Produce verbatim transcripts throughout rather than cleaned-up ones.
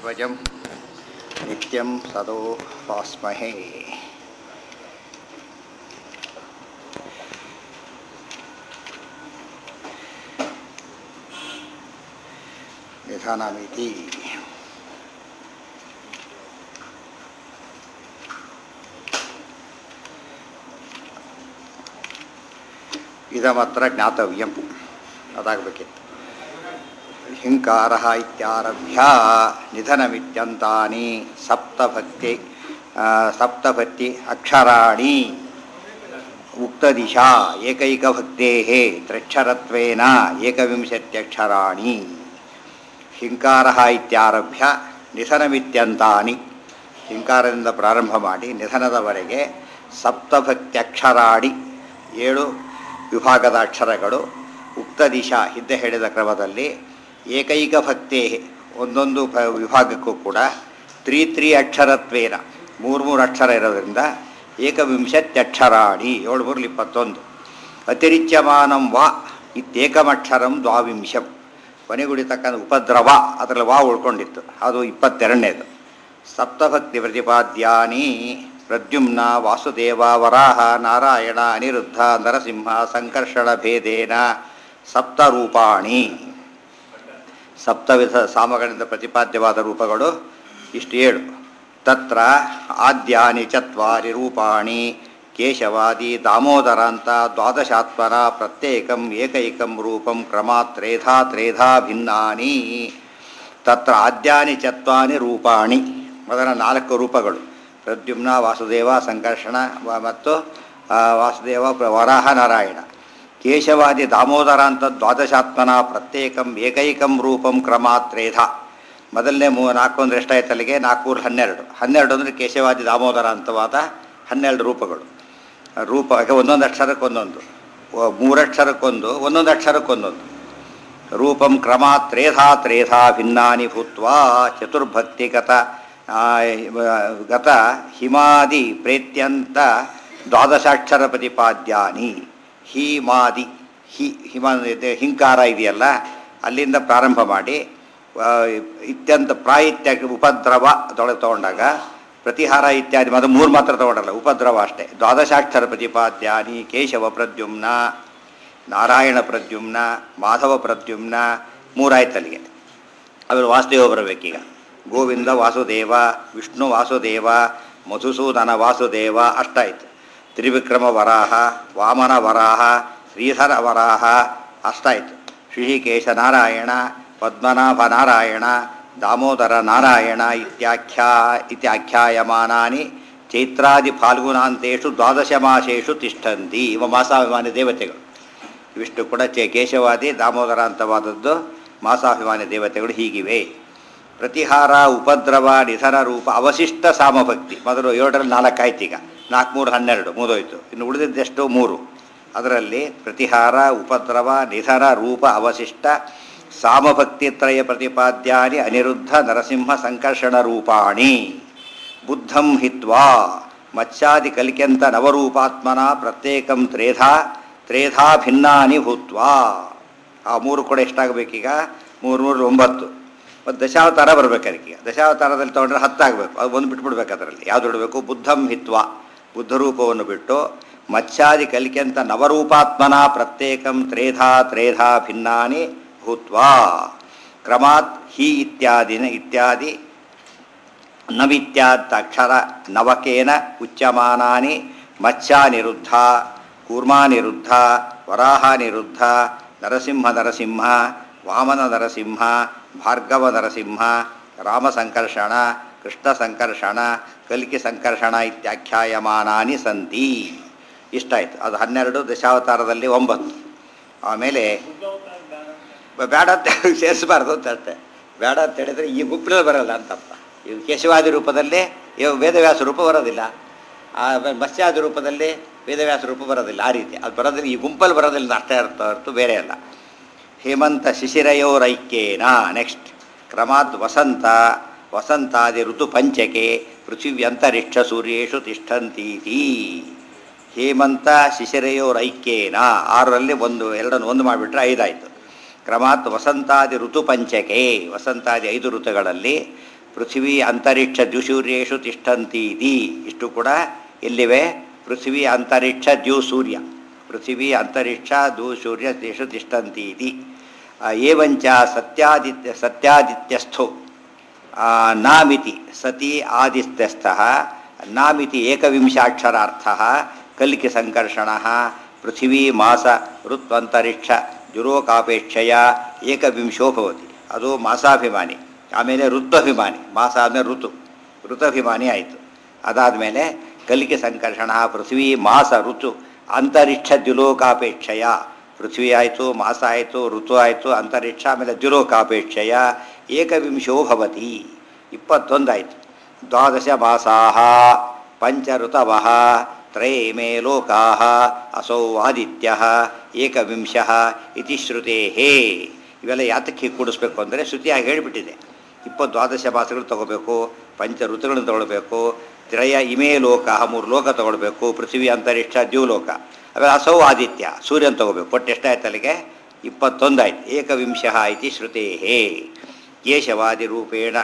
ಧ್ವಜಂ ನಿತ್ಯಂ ಸದೋ ಭಾಸ್ಮಹೇ. ನಿಧನಮಿತಿ ಇದಮತ್ರ ಜ್ಞಾತವ್ಯಂ ಅದಾಗಬೇಕಿತ್ತು. ಹಿಂಕಾರಃ ಇತ್ಯಾರಭ್ಯ ನಿಧನಮಿತ್ಯಂತಾನಿ ಸಪ್ತಭಕ್ತಿ ಸಪ್ತಭಕ್ತಿ ಅಕ್ಷರಾಣಿ ಉಕ್ತದಿಶಾ ಏಕೈಕಭಕ್ತೇಃ ತ್ರಕ್ಷರತ್ವೇನ ಏಕವಿಂಶತ್ಯಕ್ಷರಾಣಿ. ಹಿಂಕಾರಃ ಇತ್ಯಾರಭ್ಯ ನಿಧನಮಿತ್ಯಂತಾನಿ, ಹಿಂಕಾರದಿಂದ ಪ್ರಾರಂಭ ಮಾಡಿ ನಿಧನದವರೆಗೆ ಸಪ್ತಭಕ್ತ್ಯಕ್ಷರಾಣಿ ಏಳು ವಿಭಾಗದ ಅಕ್ಷರಗಳು ಉಕ್ತದಿಶಾ ಹಿಂದೆ ಹೇಳಿದ ಕ್ರಮದಲ್ಲಿ ಏಕೈಕ ಭಕ್ತೇ ಒಂದೊಂದು ವಿಭಾಗಕ್ಕೂ ಕೂಡ ತ್ರೀ ತ್ರೀ ಅಕ್ಷರತ್ವೇನ ಮೂರು ಮೂರು ಅಕ್ಷರ ಇರೋದ್ರಿಂದ ಏಕವಿಂಶತ್ಯಕ್ಷರಾಣಿ ಏಳು ಮೂರಲಿ ಇಪ್ಪತ್ತೊಂದು. ಅತಿರಿಚ್ಯಮಾನಂ ವಾ ಇತ್ಯೇಕಮಕ್ಷರಂ ದ್ವಾವಿಂಶಂ, ಕೊನೆಗುಡಿತಕ್ಕಂಥ ಉಪದ್ರವ ಅದರಲ್ಲಿ ವಾ ಉಳ್ಕೊಂಡಿತ್ತು, ಅದು ಇಪ್ಪತ್ತೆರಡನೇದು. ಸಪ್ತಭಕ್ತಿ ಪ್ರತಿಪಾದ್ಯಾನಿ ಪ್ರದ್ಯುಮ್ನ ವಾಸುದೇವ ವರಾಹ ನಾರಾಯಣ ಅನಿರುದ್ಧ ನರಸಿಂಹ ಸಂಕರ್ಷಣ ಭೇದೇನ ಸಪ್ತರೂಪಾಣಿ. ಸಪ್ತವಿಧ ಸಾಮಗಳಿಂದ ಪ್ರತಿಪಾದ್ಯವಾದ ರೂಪಗಳು ಇಷ್ಟು ಏಳು. ತತ್ರ ಆದ್ಯಾನಿ ಚತ್ವಾರಿ ರೂಪಾಣಿ ಕೇಶವಾದಿ ದಾಮೋದರಾಂತ ದ್ವಾದಶಾತ್ಮನ ಪ್ರತ್ಯೇಕಂ ಏಕೈಕಂ ರೂಪಂ ಕ್ರಮಾತ್ ತ್ರೇಧಾ ತ್ರೇಧಾ ಭಿನ್ನಾನಿ. ತತ್ರ ಆದ್ಯಾನಿ ಚತ್ವಾರಿ ರೂಪಾಣಿ, ಮೊದಲ ನಾಲ್ಕು ರೂಪಗಳು ಪ್ರದ್ಯುಮ್ನ ವಾಸುದೇವ ಸಂಕರ್ಷಣ ಮತ್ತು ವಾಸುದೇವ ವರಾಹ ನಾರಾಯಣ. ಕೇಶವಾದಿ ದಾಮೋದರಾಂತ ದ್ವಾದಶಾತ್ಮನ ಪ್ರತ್ಯೇಕಂ ಏಕೈಕಂ ರೂಪಂ ಕ್ರಮಾತ್ ತ್ರೇಧಾ. ಮೊದಲನೇ ಮೂ ನಾಲ್ಕು ಅಂದರೆ ಎಷ್ಟಾಯ್ತು ಅಲ್ಲಿಗೆ? ನಾಲ್ಕೂರು ಹನ್ನೆರಡು. ಹನ್ನೆರಡು ಅಂದರೆ ಕೇಶವಾದಿ ದಾಮೋದರಾಂತವಾದ ಹನ್ನೆರಡು ರೂಪಗಳು. ರೂಪ ಒಂದೊಂದು ಅಕ್ಷರಕ್ಕೊಂದೊಂದು, ಮೂರಕ್ಷರಕ್ಕೊಂದು, ಒಂದೊಂದು ಅಕ್ಷರಕ್ಕೊಂದೊಂದು. ರೂಪಂ ಕ್ರಮಾತ್ ತ್ರೇಧಾ ತ್ರೇಧಾ ಭಿನ್ನಾನಿ ಭೂತ್ವಾ ಚತುರ್ಭಕ್ತಿಗತ ಗತ ಹಿಮಾದಿ ಪ್ರೇತ್ಯಂತ ದ್ವಾದಶಾಕ್ಷರ ಪ್ರತಿಪಾದ್ಯಾನಿ. ಹಿಮಾದಿ ಹಿ ಹಿಮ ಹಿಂಕಾರ ಇದೆಯಲ್ಲ, ಅಲ್ಲಿಂದ ಪ್ರಾರಂಭ ಮಾಡಿ ಇತ್ಯಂತ ಪ್ರಾಯಿತ್ಯ ಉಪದ್ರವ ಅದೊಳಗೆ ತೊಗೊಂಡಾಗ ಪ್ರತಿಹಾರ ಇತ್ಯಾದಿ ಮತ್ತು ಮೂರು ಮಾತ್ರ ತೊಗೊಂಡಲ್ಲ, ಉಪದ್ರವ ಅಷ್ಟೇ. ದ್ವಾದಶಾಕ್ಷರ ಪ್ರತಿಪಾದ್ಯಾನಿ ಕೇಶವ ಪ್ರದ್ಯುಮ್ನ ನಾರಾಯಣ ಪ್ರದ್ಯುಮ್ನ ಮಾಧವ ಪ್ರದ್ಯುಮ್ನ ಮೂರಾಯ್ತಲ್ಲಿಗೆ. ಆಮೇಲೆ ವಾಸುದೇವ ಬರಬೇಕೀಗ. ಗೋವಿಂದ ವಾಸುದೇವ, ವಿಷ್ಣು ವಾಸುದೇವ, ಮಧುಸೂದನ ವಾಸುದೇವ ಅಷ್ಟಾಯಿತು. ತ್ರಿವಿಕ್ರಮ ವರಾಹ, ವಾಮನ ವರಾಹ, ಶ್ರೀಧರ ವರಾಹ ಅಷ್ಟಾಯಿತು. ಶ್ರೀಕೇಶ ನಾರಾಯಣ, ಪದ್ಮನಾಭ ನಾರಾಯಣ, ದಾಮೋದರ ನಾರಾಯಣ ಇತ್ಯಾಖ್ಯಾ ಇತ್ಯಾಖ್ಯಾಯಮಾನಾನಿ ಚೈತ್ರಾದಿ ಫಾಲ್ಗುಣಾಂತೇಷು ದ್ವಾದಶ ಮಾಸೇಷು ತಿಷ್ಠಂತಿ. ಇವ ಮಾಸಾಭಿಮಾನಿ ದೇವತೆಗಳು ಇವಿಷ್ಟು ಕೂಡ ಚೇ ಕೇಶವಾದಿ ದಾಮೋದರ ಅಂತವಾದದ್ದು ಮಾಸಾಭಿಮಾನಿ ದೇವತೆಗಳು ಹೀಗಿವೆ. ಪ್ರತಿಹಾರ ಉಪದ್ರವ ನಿಧನ ರೂಪ ಅವಶಿಷ್ಟ ಸಾಮಭಕ್ತಿ ಮೊದಲು ಏಳರಲ್ಲಿ ನಾಲ್ಕು ಆಯ್ತು, ಈಗ ನಾಲ್ಕು ಮೂರು ಹನ್ನೆರಡು ಮುಗಿದೋಯ್ತು. ಇನ್ನು ಉಳಿದಿದ್ದೆಷ್ಟು? ಮೂರು. ಅದರಲ್ಲಿ ಪ್ರತಿಹಾರ ಉಪದ್ರವ ನಿಧನ ರೂಪ ಅವಶಿಷ್ಟ ಸಾಮಭಕ್ತಿತ್ರಯ ಪ್ರತಿಪಾದ್ಯಾನಿ ಅನಿರುದ್ಧ ನರಸಿಂಹ ಸಂಕರ್ಷಣ ರೂಪಾಣಿ. ಬುದ್ಧಂ ಹಿತ್ವಾ ಮತ್ಸ್ಯಾದಿ ಕಲಿಕ್ಯಂತ ನವರೂಪಾತ್ಮನ ಪ್ರತ್ಯೇಕಂ ತ್ರೇಧಾ ತ್ರೇಧಾ ಭಿನ್ನಾನಿ ಭೂತ್ವಾ. ಆ ಮೂರು ಕೂಡ ಎಷ್ಟಾಗಬೇಕೀಗ? ಮೂರು ಮೂರು ಒಂಬತ್ತು. ಮತ್ತು ದಶಾವತಾರ ಬರಬೇಕದಕ್ಕೀಗ. ದಶಾವತಾರದಲ್ಲಿ ತೊಗೊಂಡ್ರೆ ಹತ್ತಾಗಬೇಕು. ಅದು ಒಂದು ಬಿಟ್ಬಿಡ್ಬೇಕು. ಅದರಲ್ಲಿ ಯಾವುದು ಇಡಬೇಕು? ಬುದ್ಧಂ ಹಿತ್ವ, ಬುದ್ಧರೂಪವನ್ನು ಬಿಟ್ಟು ಮತ್ಸ್ಯಾದಿ ಕಲಿಕ್ಯಂತ ನವರೂಪಾತ್ಮನ ಪ್ರತ್ಯೇಕಂ ತ್ರೇಧಾ ತ್ರೇಧಾ ಭಿನ್ನಾನಿ ಭೂತ್ವಾ. ಕ್ರಮಾತ್ ಹಿ ಇತ್ಯಾದಿನ ಇತ್ಯಾದಿ ನವಿತ್ಯಾದಕ್ಷರ ನವಕೇನ ಉಚ್ಯಮಾನಾನಿ ಮತ್ಸ್ಯಾನಿರುದ್ಧ ಕೂರ್ಮಾನಿರುದ್ಧ ವರಾಹಾನಿರುದ್ಧ ನರಸಿಂಹ ನರಸಿಂಹ ವಾಮನ ನರಸಿಂಹ ಭಾರ್ಗವ ನರಸಿಂಹ ರಾಮ ಸಂಕರ್ಷಣ ಕೃಷ್ಣ ಸಂಕರ್ಷಣ ಕಲ್ಕಿ ಸಂಕರ್ಷಣ ಇತ್ಯಾಖ್ಯಾಯಮಾನಾನಿ ಸಂತಿ. ಇಷ್ಟಾಯಿತು. ಅದು ಹನ್ನೆರಡು. ದಶಾವತಾರದಲ್ಲಿ ಒಂಬತ್ತು. ಆಮೇಲೆ ಬೇಡ ಅಂತ ಸೇರಿಸಬಾರ್ದು ಅಂತ ಅಷ್ಟೇ. ಬೇಡ ಅಂತ ಹೇಳಿದರೆ ಈ ಗುಂಪಿನಲ್ಲಿ ಬರೋಲ್ಲ ಅಂತಪ್ಪ. ಇವು ಕೇಶವಾದಿ ರೂಪದಲ್ಲಿ ಇವು ವೇದವ್ಯಾಸ ರೂಪ ಬರೋದಿಲ್ಲ, ಆ ಮತ್ಸ್ಯಾದಿ ರೂಪದಲ್ಲಿ ವೇದವ್ಯಾಸ ರೂಪ ಬರೋದಿಲ್ಲ. ಆ ರೀತಿ ಅದು ಬರೋದಿಲ್ಲ, ಈ ಗುಂಪಲ್ಲಿ ಬರೋದಿಲ್ಲ ಅಷ್ಟೇ ಅರ್ಥ ಹೊರತು ಬೇರೆ ಅಲ್ಲ. ಹೇಮಂತ ಶಿಶಿರಯೋರೈಕ್ಯೇನ. ನೆಕ್ಸ್ಟ್ ಕ್ರಮಾತ್ ವಸಂತ ವಸಂತಾದಿ ಋತು ಪಂಚಕೆ ಪೃಥಿವ್ಯಂತರಿಕ್ಷ ಸೂರ್ಯೇಶು ತಿಷ್ಠಂತೀತಿ. ಹೇಮಂತ ಶಿಶಿರಯೋರೈಕ್ಯೇನ ಆರರಲ್ಲಿ ಒಂದು ಎರಡನ್ನು ಒಂದು ಮಾಡಿಬಿಟ್ರೆ ಐದಾಯಿತು. ಕ್ರಮಾತ್ ವಸಂತಾದಿ ಋತು ಪಂಚಕೆ, ವಸಂತಾದಿ ಐದು ಋತುಗಳಲ್ಲಿ ಪೃಥ್ವಿ ಅಂತರಿಕ್ಷ ದ್ಯುಸೂರ್ಯೇಷು ತಿಷ್ಠಂತೀತಿ. ಇಷ್ಟು ಕೂಡ ಎಲ್ಲಿವೆ? ಪೃಥ್ವಿ ಅಂತರಿಕ್ಷ ದ್ಯು ಸೂರ್ಯ. ಪೃಥ್ವಿ ಅಂತರಿಕ್ಷ ದ್ಯು ಸೂರ್ಯ ತೇಷು ತಿಷ್ಠಂತೀತಿ. ಏವಂಚ ಸತ್ಯಾದಿತ್ಯ ಸತ್ಯಾದಿತ್ಯಸ್ಥೋ ನಾಮಿತಿ ಸತಿ ಆದಿತ್ಯಸ್ಥಃ ನಾಮಿತಿ ಏಕವಿಂಶಾಕ್ಷರಾರ್ಥಃ ಕಲ್ಕಿ ಸಂಕರ್ಷಣ ಪೃಥ್ವಿ ಮಾಸ ಋತ್ವಂತರಿಕ್ಷ ಜುರೋಕಾಪೇಕ್ಷೆಯ ಏಕವಿಂಶೋ ಭವತಿ. ಅದು ಮಾಸಾಭಿಮಾನಿ. ಆಮೇಲೆ ಋತ್ವಭಿಮಾನಿ. ಮಾಸ ಆದಮೇಲೆ ಋತು ಋತಭಿಮಾನಿ ಆಯಿತು. ಅದಾದಮೇಲೆ ಕಲಿಕೆ ಸಂಕರ್ಷಣ ಪೃಥ್ವಿ ಮಾಸ ಋತು ಅಂತರಿಕ್ಷ ದ್ಯುಲೋಕಾಪೇಕ್ಷೆಯ. ಪೃಥ್ವಿ ಆಯಿತು, ಮಾಸ ಆಯಿತು, ಋತು ಆಯಿತು, ಅಂತರಿಕ್ಷ, ಆಮೇಲೆ ದ್ಯುಲೋಕಾಪೇಕ್ಷೆಯ ಏಕವಿಂಶೋ ಭವತಿ. ಇಪ್ಪತ್ತೊಂದಾಯಿತು. ದ್ವಾದಶ ಮಾಸಾಹ ಪಂಚ ಋತವಃ ತ್ರಯೇ ಲೋಕಾಃ ಅಸೌ ಆದಿತ್ಯಃ ಏಕವಿಂಶಃ ಇತಿ ಶ್ರುತೇಹೇ. ಇವೆಲ್ಲ ಯಾತಕ್ಕೆ ಹೀಗೆ ಕೂಡಿಸ್ಬೇಕು ಅಂದರೆ ಶ್ರುತಿಯಾಗಿ ಹೇಳಿಬಿಟ್ಟಿದೆ. ಇಪ್ಪತ್ತು ದ್ವಾದಶ ಮಾಸಗಳು ತೊಗೋಬೇಕು, ಪಂಚ ಋತುಗಳನ್ನು ತೊಗೊಳ್ಬೇಕು, ತ್ರಯ ಇಮೇ ಲೋಕ ಮೂರು ಲೋಕ ತೊಗೊಳ್ಬೇಕು, ಪೃಥ್ವಿ ಅಂತರಿಕ್ಷ ದ್ಯುಲೋಕ, ಆಮೇಲೆ ಅಸೌ ಆದಿತ್ಯ ಸೂರ್ಯನ ತೊಗೋಬೇಕು. ಒಟ್ಟು ಎಷ್ಟಾಯ್ತು ಅಲ್ಲಿಗೆ? ಇಪ್ಪತ್ತೊಂದಾಯ್ತು. ಏಕವಿಂಶಃ ಇತಿ ಶ್ರುತೇಹೇ. ಕೇಶವಾದಿ ರೂಪೇಣ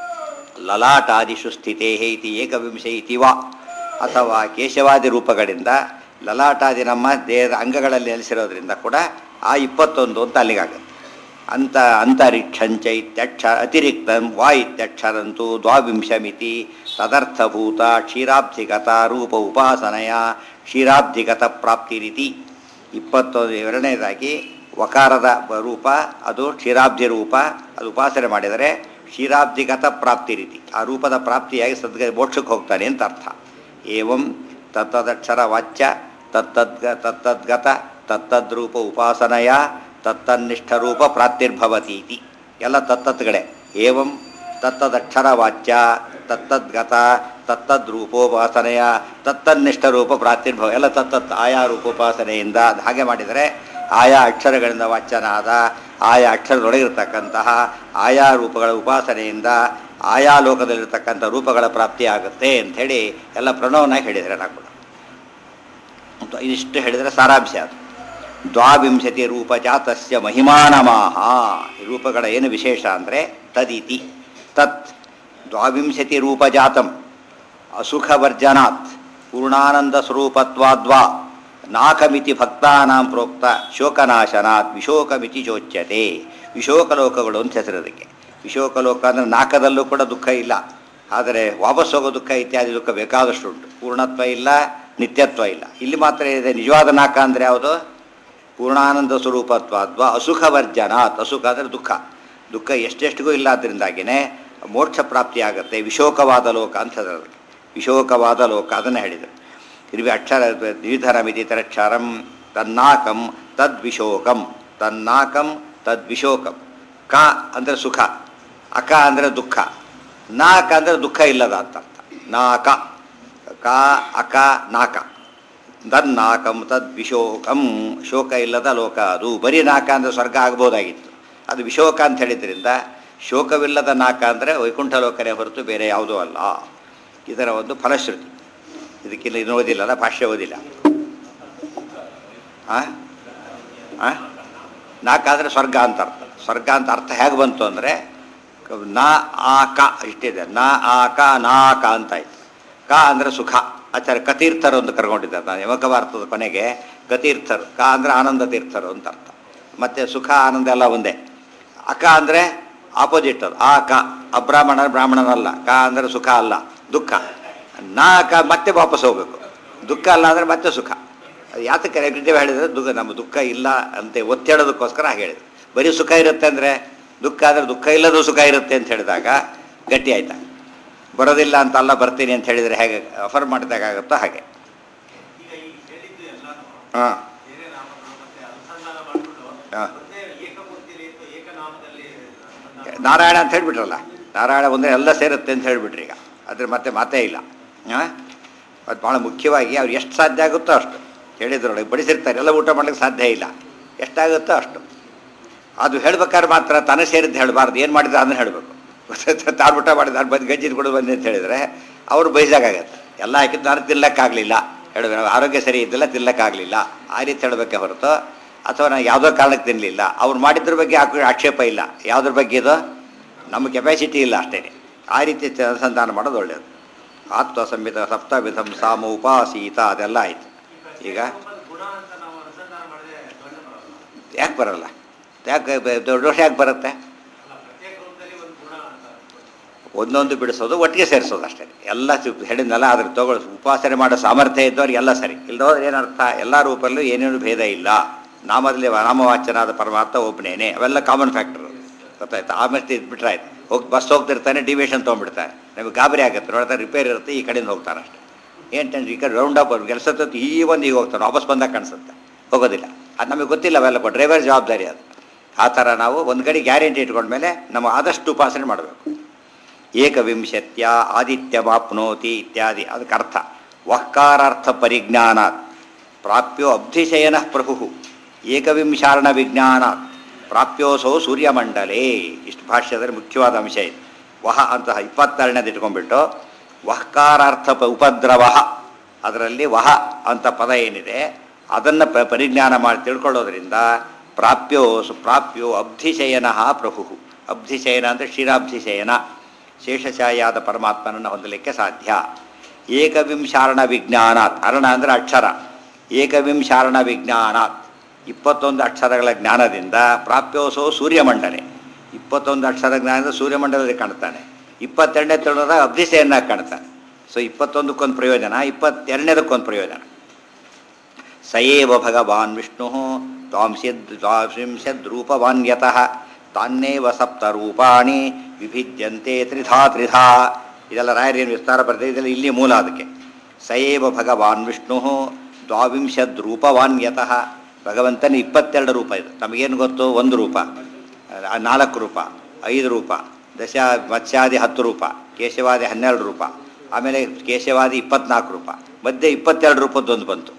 ಲಲಾಟಾದಿಷು ಸ್ಥಿತೇ ಇತಿ ಏಕವಿಂಶ ಇತಿ ವಾ. ಅಥವಾ ಕೇಶವಾದಿ ರೂಪಗಳಿಂದ ಲಲಾಟಾದಿ ನಮ್ಮ ದೇಹದ ಅಂಗಗಳಲ್ಲಿ ನೆಲೆಸಿರೋದ್ರಿಂದ ಕೂಡ ಆ ಇಪ್ಪತ್ತೊಂದು ಅಂತ ಅಲ್ಲಿಗಾಗುತ್ತೆ. ಅಂತ ಅಂತರಿಕ್ಷಂಚ ಇತ್ಯಕ್ಷ ಅತಿರಿಕ್ತಂ ವಾ ಇತ್ಯಕ್ಷರಂತೂ ದ್ವಾವಿಂಶಮಿತಿ ತದರ್ಥಭೂತ ಕ್ಷೀರಾಬ್ಧಿಗತ ರೂಪ ಉಪಾಸನೆಯ ಕ್ಷೀರಾಬ್ಧಿಗತ ಪ್ರಾಪ್ತಿರಿತಿ. ಇಪ್ಪತ್ತೊಂದು ಎರಡನೇದಾಗಿ ವಕಾರದ ರೂಪ ಅದು ಕ್ಷೀರಾಬ್ಧಿ ರೂಪ, ಅದು ಉಪಾಸನೆ ಮಾಡಿದರೆ ಕ್ಷೀರಾಬ್ಧಿಗತ ಪ್ರಾಪ್ತಿ ರೀತಿ ಆ ರೂಪದ ಪ್ರಾಪ್ತಿಯಾಗಿ ಸದ್ಗ ಮೋಕ್ಷಕ್ಕೆ ಹೋಗ್ತಾನೆ ಅಂತ ಅರ್ಥ. ಏವಂ ತತ್ತದಕ್ಷರ ವಾಚ್ಯ ತತ್ತದ್ಗ ತತ್ತದ್ಗತ ತತ್ತದ್ರೂಪ ಉಪಾಸನೆಯ ತತ್ತನ್ನಿಷ್ಠರೂಪ ಪ್ರಾಪ್ತಿರ್ಭವತಿ ಇತಿ. ಎಲ್ಲ ತತ್ತತ್ಗಳೇ. ಏವಂ ತತ್ತದಕ್ಷರ ವಾಚ್ಯ ತತ್ತದ್ಗತ ತತ್ತದ್ರೂಪೋಪಾಸನೆಯ ತತ್ತನ್ನಿಷ್ಠರೂಪ ಪ್ರಾಪ್ತಿರ್ಭವ. ಎಲ್ಲ ತತ್ತತ್ ಆಯಾ ರೂಪೋಪಾಸನೆಯಿಂದ ಹಾಗೆ ಮಾಡಿದರೆ ಆಯಾ ಅಕ್ಷರಗಳಿಂದ ವಾಚ್ಯನಾದ ಆಯಾ ಅಕ್ಷರದೊಳಗಿರ್ತಕ್ಕಂತಹ ಆಯಾ ರೂಪಗಳ ಉಪಾಸನೆಯಿಂದ ಆಯಾ ಲೋಕದಲ್ಲಿರ್ತಕ್ಕಂಥ ರೂಪಗಳ ಪ್ರಾಪ್ತಿಯಾಗುತ್ತೆ ಅಂಥೇಳಿ ಎಲ್ಲ ಪ್ರಣವನಾಗಿ ಹೇಳಿದರೆ ನಾ ಕೂಡ ಇದಿಷ್ಟು ಹೇಳಿದರೆ ಸಾರಾಂಶ. ಅದು ದ್ವಾವಿಂಶತಿ ರೂಪ ಜಾತಸ್ಯ ಮಹಿಮಾನಮಾಹ. ಈ ರೂಪಗಳ ಏನು ವಿಶೇಷ ಅಂದರೆ ತದಿತಿ ತತ್ ದ್ವಾವಿಂಶತಿ ರೂಪ ಜಾತಂ ಅಸುಖವರ್ಜನಾತ್ ಪೂರ್ಣಾನಂದ ಸ್ವರೂಪತ್ವಾದ್ವಾ ನಾಕಮಿತಿ ಭಕ್ತಾನಾಂ ಪ್ರೋಕ್ತ ಶೋಕನಾಶನಾತ್ ವಿಶೋಕಮಿತಿ ಚೋಚ್ಯತೆ. ವಿಶೋಕಲೋಕಗಳು ಅಂತ ಹೆಸರೋದಕ್ಕೆ. ವಿಶೋಕಲೋಕ ಅಂದರೆ ನಾಕದಲ್ಲೂ ಕೂಡ ದುಃಖ ಇಲ್ಲ, ಆದರೆ ವಾಪಸ್ ಹೋಗೋ ದುಃಖ ಇತ್ಯಾದಿ ದುಃಖ ಬೇಕಾದಷ್ಟು ಉಂಟು. ಪೂರ್ಣತ್ವ ಇಲ್ಲ, ನಿತ್ಯತ್ವ ಇಲ್ಲ. ಇಲ್ಲಿ ಮಾತ್ರ ಇದೆ ನಿಜವಾದ ನಾಕ ಅಂದರೆ ಯಾವುದು? ಪೂರ್ಣಾನಂದ ಸ್ವರೂಪತ್ವಾದ್ವಾ ಅಸುಖವರ್ಜನಾತ್. ಅಸುಖ ಅಂದರೆ ದುಃಖ. ದುಃಖ ಎಷ್ಟೆಷ್ಟಿಗೂ ಇಲ್ಲ, ಅದರಿಂದಾಗಿಯೇ ಮೋಕ್ಷ ಪ್ರಾಪ್ತಿಯಾಗುತ್ತೆ. ವಿಶೋಕವಾದ ಲೋಕ ಅಂತ ಹೇಳೋದಕ್ಕೆ. ವಿಶೋಕವಾದ ಲೋಕ ಅದನ್ನು ಹೇಳಿದರು. ಇರ್ವಿ ಅಕ್ಷರ ದ್ವಿಧರಮಿತಿ ತರಕ್ಷರಂ ತನ್ನಾಕಂ ತದ್ವಿಶೋಕಂ ತನ್ನಾಕಂ ತದ್ವಿಶೋಕಂ. ಕ ಅಂದರೆ ಸುಖ, ಅಕ ಅಂದರೆ ದುಃಖ, ನಾಕ ಅಂದರೆ ದುಃಖ ಇಲ್ಲದ ಅಂತ ಅರ್ಥ. ನಾಕ ಕ ಅಕ ನಾಕ ತನ್ನಾಕಂ ತದ್ವಿಶೋಕಂ. ಶೋಕ ಇಲ್ಲದ ಲೋಕ ಅದು. ಬರೀ ನಾಕ ಅಂದರೆ ಸ್ವರ್ಗ ಆಗ್ಬೋದಾಗಿತ್ತು, ಅದು ವಿಶೋಕ ಅಂತ ಹೇಳಿದ್ರಿಂದ ಶೋಕವಿಲ್ಲದ ನಾಕ ಅಂದರೆ ವೈಕುಂಠ ಲೋಕನೇ ಹೊರತು ಬೇರೆ ಯಾವುದೂ ಅಲ್ಲ. ಇದರ ಒಂದು ಫಲಶ್ರುತಿ. ಇದಕ್ಕಿಲ್ಲ ಇದು ಓದಿಲ್ಲಲ್ಲ, ಭಾಷ್ಯ ಓದಿಲ್ಲ. ಹಾಂ ಹಾಂ ನಾಕ ಅಂದರೆ ಸ್ವರ್ಗ ಅಂತ ಅರ್ಥ. ಸ್ವರ್ಗ ಅಂತ ಅರ್ಥ ಹೇಗೆ ಬಂತು ಅಂದರೆ ನ ಆ ಕ ಇಷ್ಟಿದೆ. ನ ಆ ಕ ನಾಕ ಅಂತಾಯ್ತು. ಕ ಅಂದರೆ ಸುಖ. ಆಚಾರ್ಯ ಕತೀರ್ಥರು ಅಂತ ಕರ್ಕೊಂಡಿದ್ದಾರೆ. ನಾನು ಯಮಕವಾರ್ಥದ ಕೊನೆಗೆ ಕತೀರ್ಥರು. ಕ ಅಂದರೆ ಆನಂದ ತೀರ್ಥರು ಅಂತ ಅರ್ಥ. ಮತ್ತು ಸುಖ ಆನಂದ ಎಲ್ಲ ಒಂದೇ. ಅಕ ಅಂದರೆ ಆಪೋಸಿಟ್ ಅದು. ಆ ಕ ಅಬ್ರಾಹ್ಮಣ ಬ್ರಾಹ್ಮಣನಲ್ಲ. ಕ ಅಂದರೆ ಸುಖ ಅಲ್ಲ, ದುಃಖ. ನಾಕ ಮತ್ತೆ ವಾಪಸ್ ಹೋಗಬೇಕು. ದುಃಖ ಅಲ್ಲ ಅಂದರೆ ಮತ್ತೆ ಸುಖ. ಅದು ಯಾತಕ್ಕೆ ನೆಗೆಟಿವ್ ಹೇಳಿದರೆ ದುಃಖ ನಮ್ಮ ದುಃಖ ಇಲ್ಲ ಅಂತೆ ಒತ್ತಿ ಹೇಳೋದಕ್ಕೋಸ್ಕರ ಹಾಗೆ ಹೇಳಿದ್ರು. ಬರೀ ಸುಖ ಇರುತ್ತೆ ಅಂದರೆ ದುಃಖ ಅಂದರೆ ದುಃಖ ಇಲ್ಲದೂ ಸುಖ ಇರುತ್ತೆ ಅಂತ ಹೇಳಿದಾಗ ಗಟ್ಟಿ ಆಯ್ತಾ. ಬರೋದಿಲ್ಲ ಅಂತಲ್ಲ ಬರ್ತೀನಿ ಅಂತ ಹೇಳಿದರೆ ಹೇಗೆ ಆಫರ್ ಮಾಡಿದಾಗುತ್ತೋ ಹಾಗೆ. ಹಾಂ ಹಾಂ ನಾರಾಯಣ ಅಂತ ಹೇಳಿಬಿಟ್ರಲ್ಲ, ನಾರಾಯಣ ಒಂದೇ ಎಲ್ಲ ಸೇರುತ್ತೆ ಅಂತ ಹೇಳಿಬಿಟ್ರಿ. ಈಗ ಅದ್ರ ಮತ್ತೆ ಮಾತೇ ಇಲ್ಲ. ಹಾಂ ಅದು ಭಾಳ ಮುಖ್ಯವಾಗಿ ಅವ್ರು ಎಷ್ಟು ಸಾಧ್ಯ ಆಗುತ್ತೋ ಅಷ್ಟು ಹೇಳಿದ್ರೊಳಗೆ ಬಡಿಸಿರ್ತಾರೆ. ಎಲ್ಲ ಊಟ ಮಾಡ್ಲಿಕ್ಕೆ ಸಾಧ್ಯ ಇಲ್ಲ, ಎಷ್ಟಾಗುತ್ತೋ ಅಷ್ಟು. ಅದು ಹೇಳ್ಬೇಕಾದ್ರೆ ಮಾತ್ರ ತನ ಸೇರಿದ್ದು ಹೇಳಬಾರ್ದು. ಏನು ಮಾಡಿದ್ರೆ ಅದನ್ನು ಹೇಳಬೇಕು. ತಾನು ಊಟ ಮಾಡಿದ ನಾನು ಬಂದು ಗಂಜಿನ ಕೊಡು ಬಂದೆ ಅಂತ ಹೇಳಿದರೆ ಅವರು ಬಯಸಾಗತ್ತೆ. ಎಲ್ಲ ಹಾಕಿದ್ದು ನಾನು ತಿನ್ನಕ್ಕಾಗಲಿಲ್ಲ ಹೇಳಬೇಕು. ಆರೋಗ್ಯ ಸರಿ ಇದ್ದಿಲ್ಲ, ತಿನ್ನಕ್ಕಾಗಲಿಲ್ಲ ಆ ರೀತಿ ಹೇಳಬೇಕೆ ಹೊರತು ಅಥವಾ ನಾನು ಯಾವುದೋ ಕಾರಣಕ್ಕೆ ತಿನ್ನಲಿಲ್ಲ ಅವ್ರು ಮಾಡಿದ್ರ ಬಗ್ಗೆ ಆಕ್ಷೇಪ ಇಲ್ಲ. ಯಾವುದ್ರ ಬಗ್ಗೆ ಇದು ನಮ್ಮ ಕೆಪಾಸಿಟಿ ಇಲ್ಲ ಅಷ್ಟೇ. ಆ ರೀತಿ ಚ- ಅನುಸಂಧಾನ ಮಾಡೋದು ಒಳ್ಳೆಯದು. ಆತ್ಮಸಂಹಿತ ಸಪ್ತವಿಧಂ ಸಾಮ ಉಪಾಸೀತ ಅದೆಲ್ಲ ಆಯಿತು. ಈಗ ಯಾಕೆ ಬರಲ್ಲ? ಯಾಕೆ ಬ- ದೊಡ್ಡ ದೋಷ ಯಾಕೆ ಬರುತ್ತೆ? ಒಂದೊಂದು ಬಿಡಿಸೋದು ಒಟ್ಟಿಗೆ ಸೇರಿಸೋದು ಅಷ್ಟೇ. ಎಲ್ಲ ಚು ಹೇಳಿದ್ನಲ್ಲ ಅದ್ರ ತಗೊಳ್ ಉಪಾಸನೆ ಮಾಡೋ ಸಾಮರ್ಥ್ಯ ಇದ್ದವ್ರಿಗೆ ಎಲ್ಲ ಸರಿ, ಇಲ್ಲದವ್ರು ಏನರ್ಥ ಎಲ್ಲ ರೂಪಲ್ಲೂ ಏನೇನು ಭೇದ ಇಲ್ಲ. ನಾಮದಲ್ಲಿ ನಾಮವಾಚನಾದ ಪರಮಾರ್ಥ ಒಬ್ಬನೇನೆ, ಅವೆಲ್ಲ ಕಾಮನ್ ಫ್ಯಾಕ್ಟರ್ ಗೊತ್ತಾಯ್ತು. ಆಮೇಲೆ ಇದ್ಬಿಟ್ರೆ ಆಯ್ತು. ಹೋಗಿ ಬಸ್ ಹೋಗ್ತಿರ್ತಾನೆ, ಡಿವಿಯೇಷನ್ ತೊಗೊಂಡ್ಬಿಡ್ತಾರೆ, ನಮಗೆ ಗಾಬರಿ ಆಗುತ್ತೆ. ನೋಡ್ತಾರೆ ರಿಪೇರ್ ಇರುತ್ತೆ, ಈ ಕಡೆಯಿಂದ ಹೋಗ್ತಾರೆ ಅಷ್ಟೇ. ಏನು ಟೆನ್ಷನ್, ಈ ಕಡೆ ರೌಂಡ್ ಅಪ್ ಕೆಲಸ ಈ ಒಂದು ಈಗ ಹೋಗ್ತಾನೆ, ವಾಪಸ್ ಬಂದಾಗ ಕಾಣಿಸುತ್ತೆ, ಹೋಗೋದಿಲ್ಲ. ಅದು ನಮಗೆ ಗೊತ್ತಿಲ್ಲ, ಅವೆಲ್ಲ ಡ್ರೈವರ್ ಜವಾಬ್ದಾರಿ ಅದು. ಆ ಥರ ನಾವು ಒಂದು ಕಡೆ ಗ್ಯಾರಂಟಿ ಇಟ್ಕೊಂಡ್ಮೇಲೆ ನಾವು ಆದಷ್ಟು ಉಪಾಸನೆ ಮಾಡಬೇಕು. ಏಕವಿಂಶತ್ಯ ಆದಿತ್ಯಮಾಪ್ನೋತಿ ಇತ್ಯಾದಿ ಅದಕ್ಕೆ ಅರ್ಥ. ವಹ್ಕಾರಾರ್ಥ ಪರಿಜ್ಞಾನಾತ್ ಪ್ರಾಪ್ಯೋ ಅಬ್ಧಿಶಯನ ಪ್ರಭು ಏಕವಿಂಶಾರಣ ವಿಜ್ಞಾನಾತ್ ಪ್ರಾಪ್ಯೋಸೌ ಸೂರ್ಯಮಂಡಲೇ. ಇಷ್ಟು ಭಾಷ್ಯದಲ್ಲಿ ಮುಖ್ಯವಾದ ಅಂಶ ಇದೆ. ವಹ ಅಂತಹ ಇಪ್ಪತ್ತೆರಡನೇದು ಇಟ್ಕೊಂಡ್ಬಿಟ್ಟು ವಹ್ಕಾರಾರ್ಥ ಪ ಉಪದ್ರವ, ಅದರಲ್ಲಿ ವಹ ಅಂತ ಪದ ಏನಿದೆ ಅದನ್ನು ಪ ಪರಿಜ್ಞಾನ ಮಾಡಿ ತಿಳ್ಕೊಳ್ಳೋದ್ರಿಂದ ಪ್ರಾಪ್ಯೋ ಪ್ರಾಪ್ಯೋ ಅಬ್ಧಿಶಯನ ಪ್ರಭು. ಅಬ್ಧಿಶಯನ ಅಂದರೆ ಕ್ಷೀರಾಬ್ಧಿಶಯನ, ಶೇಷಶಾಯಾದ ಪರಮಾತ್ಮನನ್ನು ಹೊಂದಲಿಕ್ಕೆ ಸಾಧ್ಯ. ಏಕವಿಂಶಾರಣ ವಿಜ್ಞಾನಾತ್, ಅರಣ ಅಂದರೆ ಅಕ್ಷರ, ಏಕವಿಂಶಾರಣ ವಿಜ್ಞಾನಾತ್ ಇಪ್ಪತ್ತೊಂದು ಅಕ್ಷರಗಳ ಜ್ಞಾನದಿಂದ ಪ್ರಾಪ್ಯೋಸೋ ಸೂರ್ಯಮಂಡಲೆ, ಇಪ್ಪತ್ತೊಂದು ಅಕ್ಷರ ಜ್ಞಾನದಿಂದ ಸೂರ್ಯಮಂಡಲದಲ್ಲಿ ಕಾಣ್ತಾನೆ. ಇಪ್ಪತ್ತೆರಡನೇ ತಿಳೋದಾಗ ಅಬ್ಧಿಶಯನಾಗಿ ಕಾಣ್ತಾನೆ. ಸೊ ಇಪ್ಪತ್ತೊಂದಕ್ಕೊಂದು ಪ್ರಯೋಜನ, ಇಪ್ಪತ್ತೆರಡನೇದಕ್ಕೊಂದು ಪ್ರಯೋಜನ. ಸಯೇವ ಭಗವಾನ್ ವಿಷ್ಣು ದ್ವಾಂಸ್ಯದ್ ದ್ವಾಂಶದ್ ರೂಪವಾನ್ಯತಃ ತಾನ್ನೇವ ಸಪ್ತ ರೂಪಾಣಿ ವಿಭಿದ್ಯಂತೆ ತ್ರಿಧಾ ತ್ರಿಧಾ. ಇದೆಲ್ಲ ರಾಯರೇನು ವಿಸ್ತಾರ ಬರ್ತದೆ, ಇದೆಲ್ಲ ಇಲ್ಲಿ ಮೂಲ. ಅದಕ್ಕೆ ಸಯೇವ ಭಗವಾನ್ ವಿಷ್ಣು ದ್ವಾವಿಂಶದ್ ರೂಪವಾನ್ಯತಃ, ಭಗವಂತನ ಇಪ್ಪತ್ತೆರಡು ರೂಪ ಇದು. ನಮಗೇನು ಗೊತ್ತು? ಒಂದು ರೂಪ, ನಾಲ್ಕು ರೂಪ, ಐದು ರೂಪ, ದಶ ಮತ್ಸ್ಯಾದಿ ಹತ್ತು ರೂಪ, ಕೇಶವಾದಿ ಹನ್ನೆರಡು ರೂಪ, ಆಮೇಲೆ ಕೇಶವಾದಿ ಇಪ್ಪತ್ನಾಲ್ಕು ರೂಪ, ಮಧ್ಯೆ ಇಪ್ಪತ್ತೆರಡು ರೂಪದ್ದೊಂದು ಬಂತು.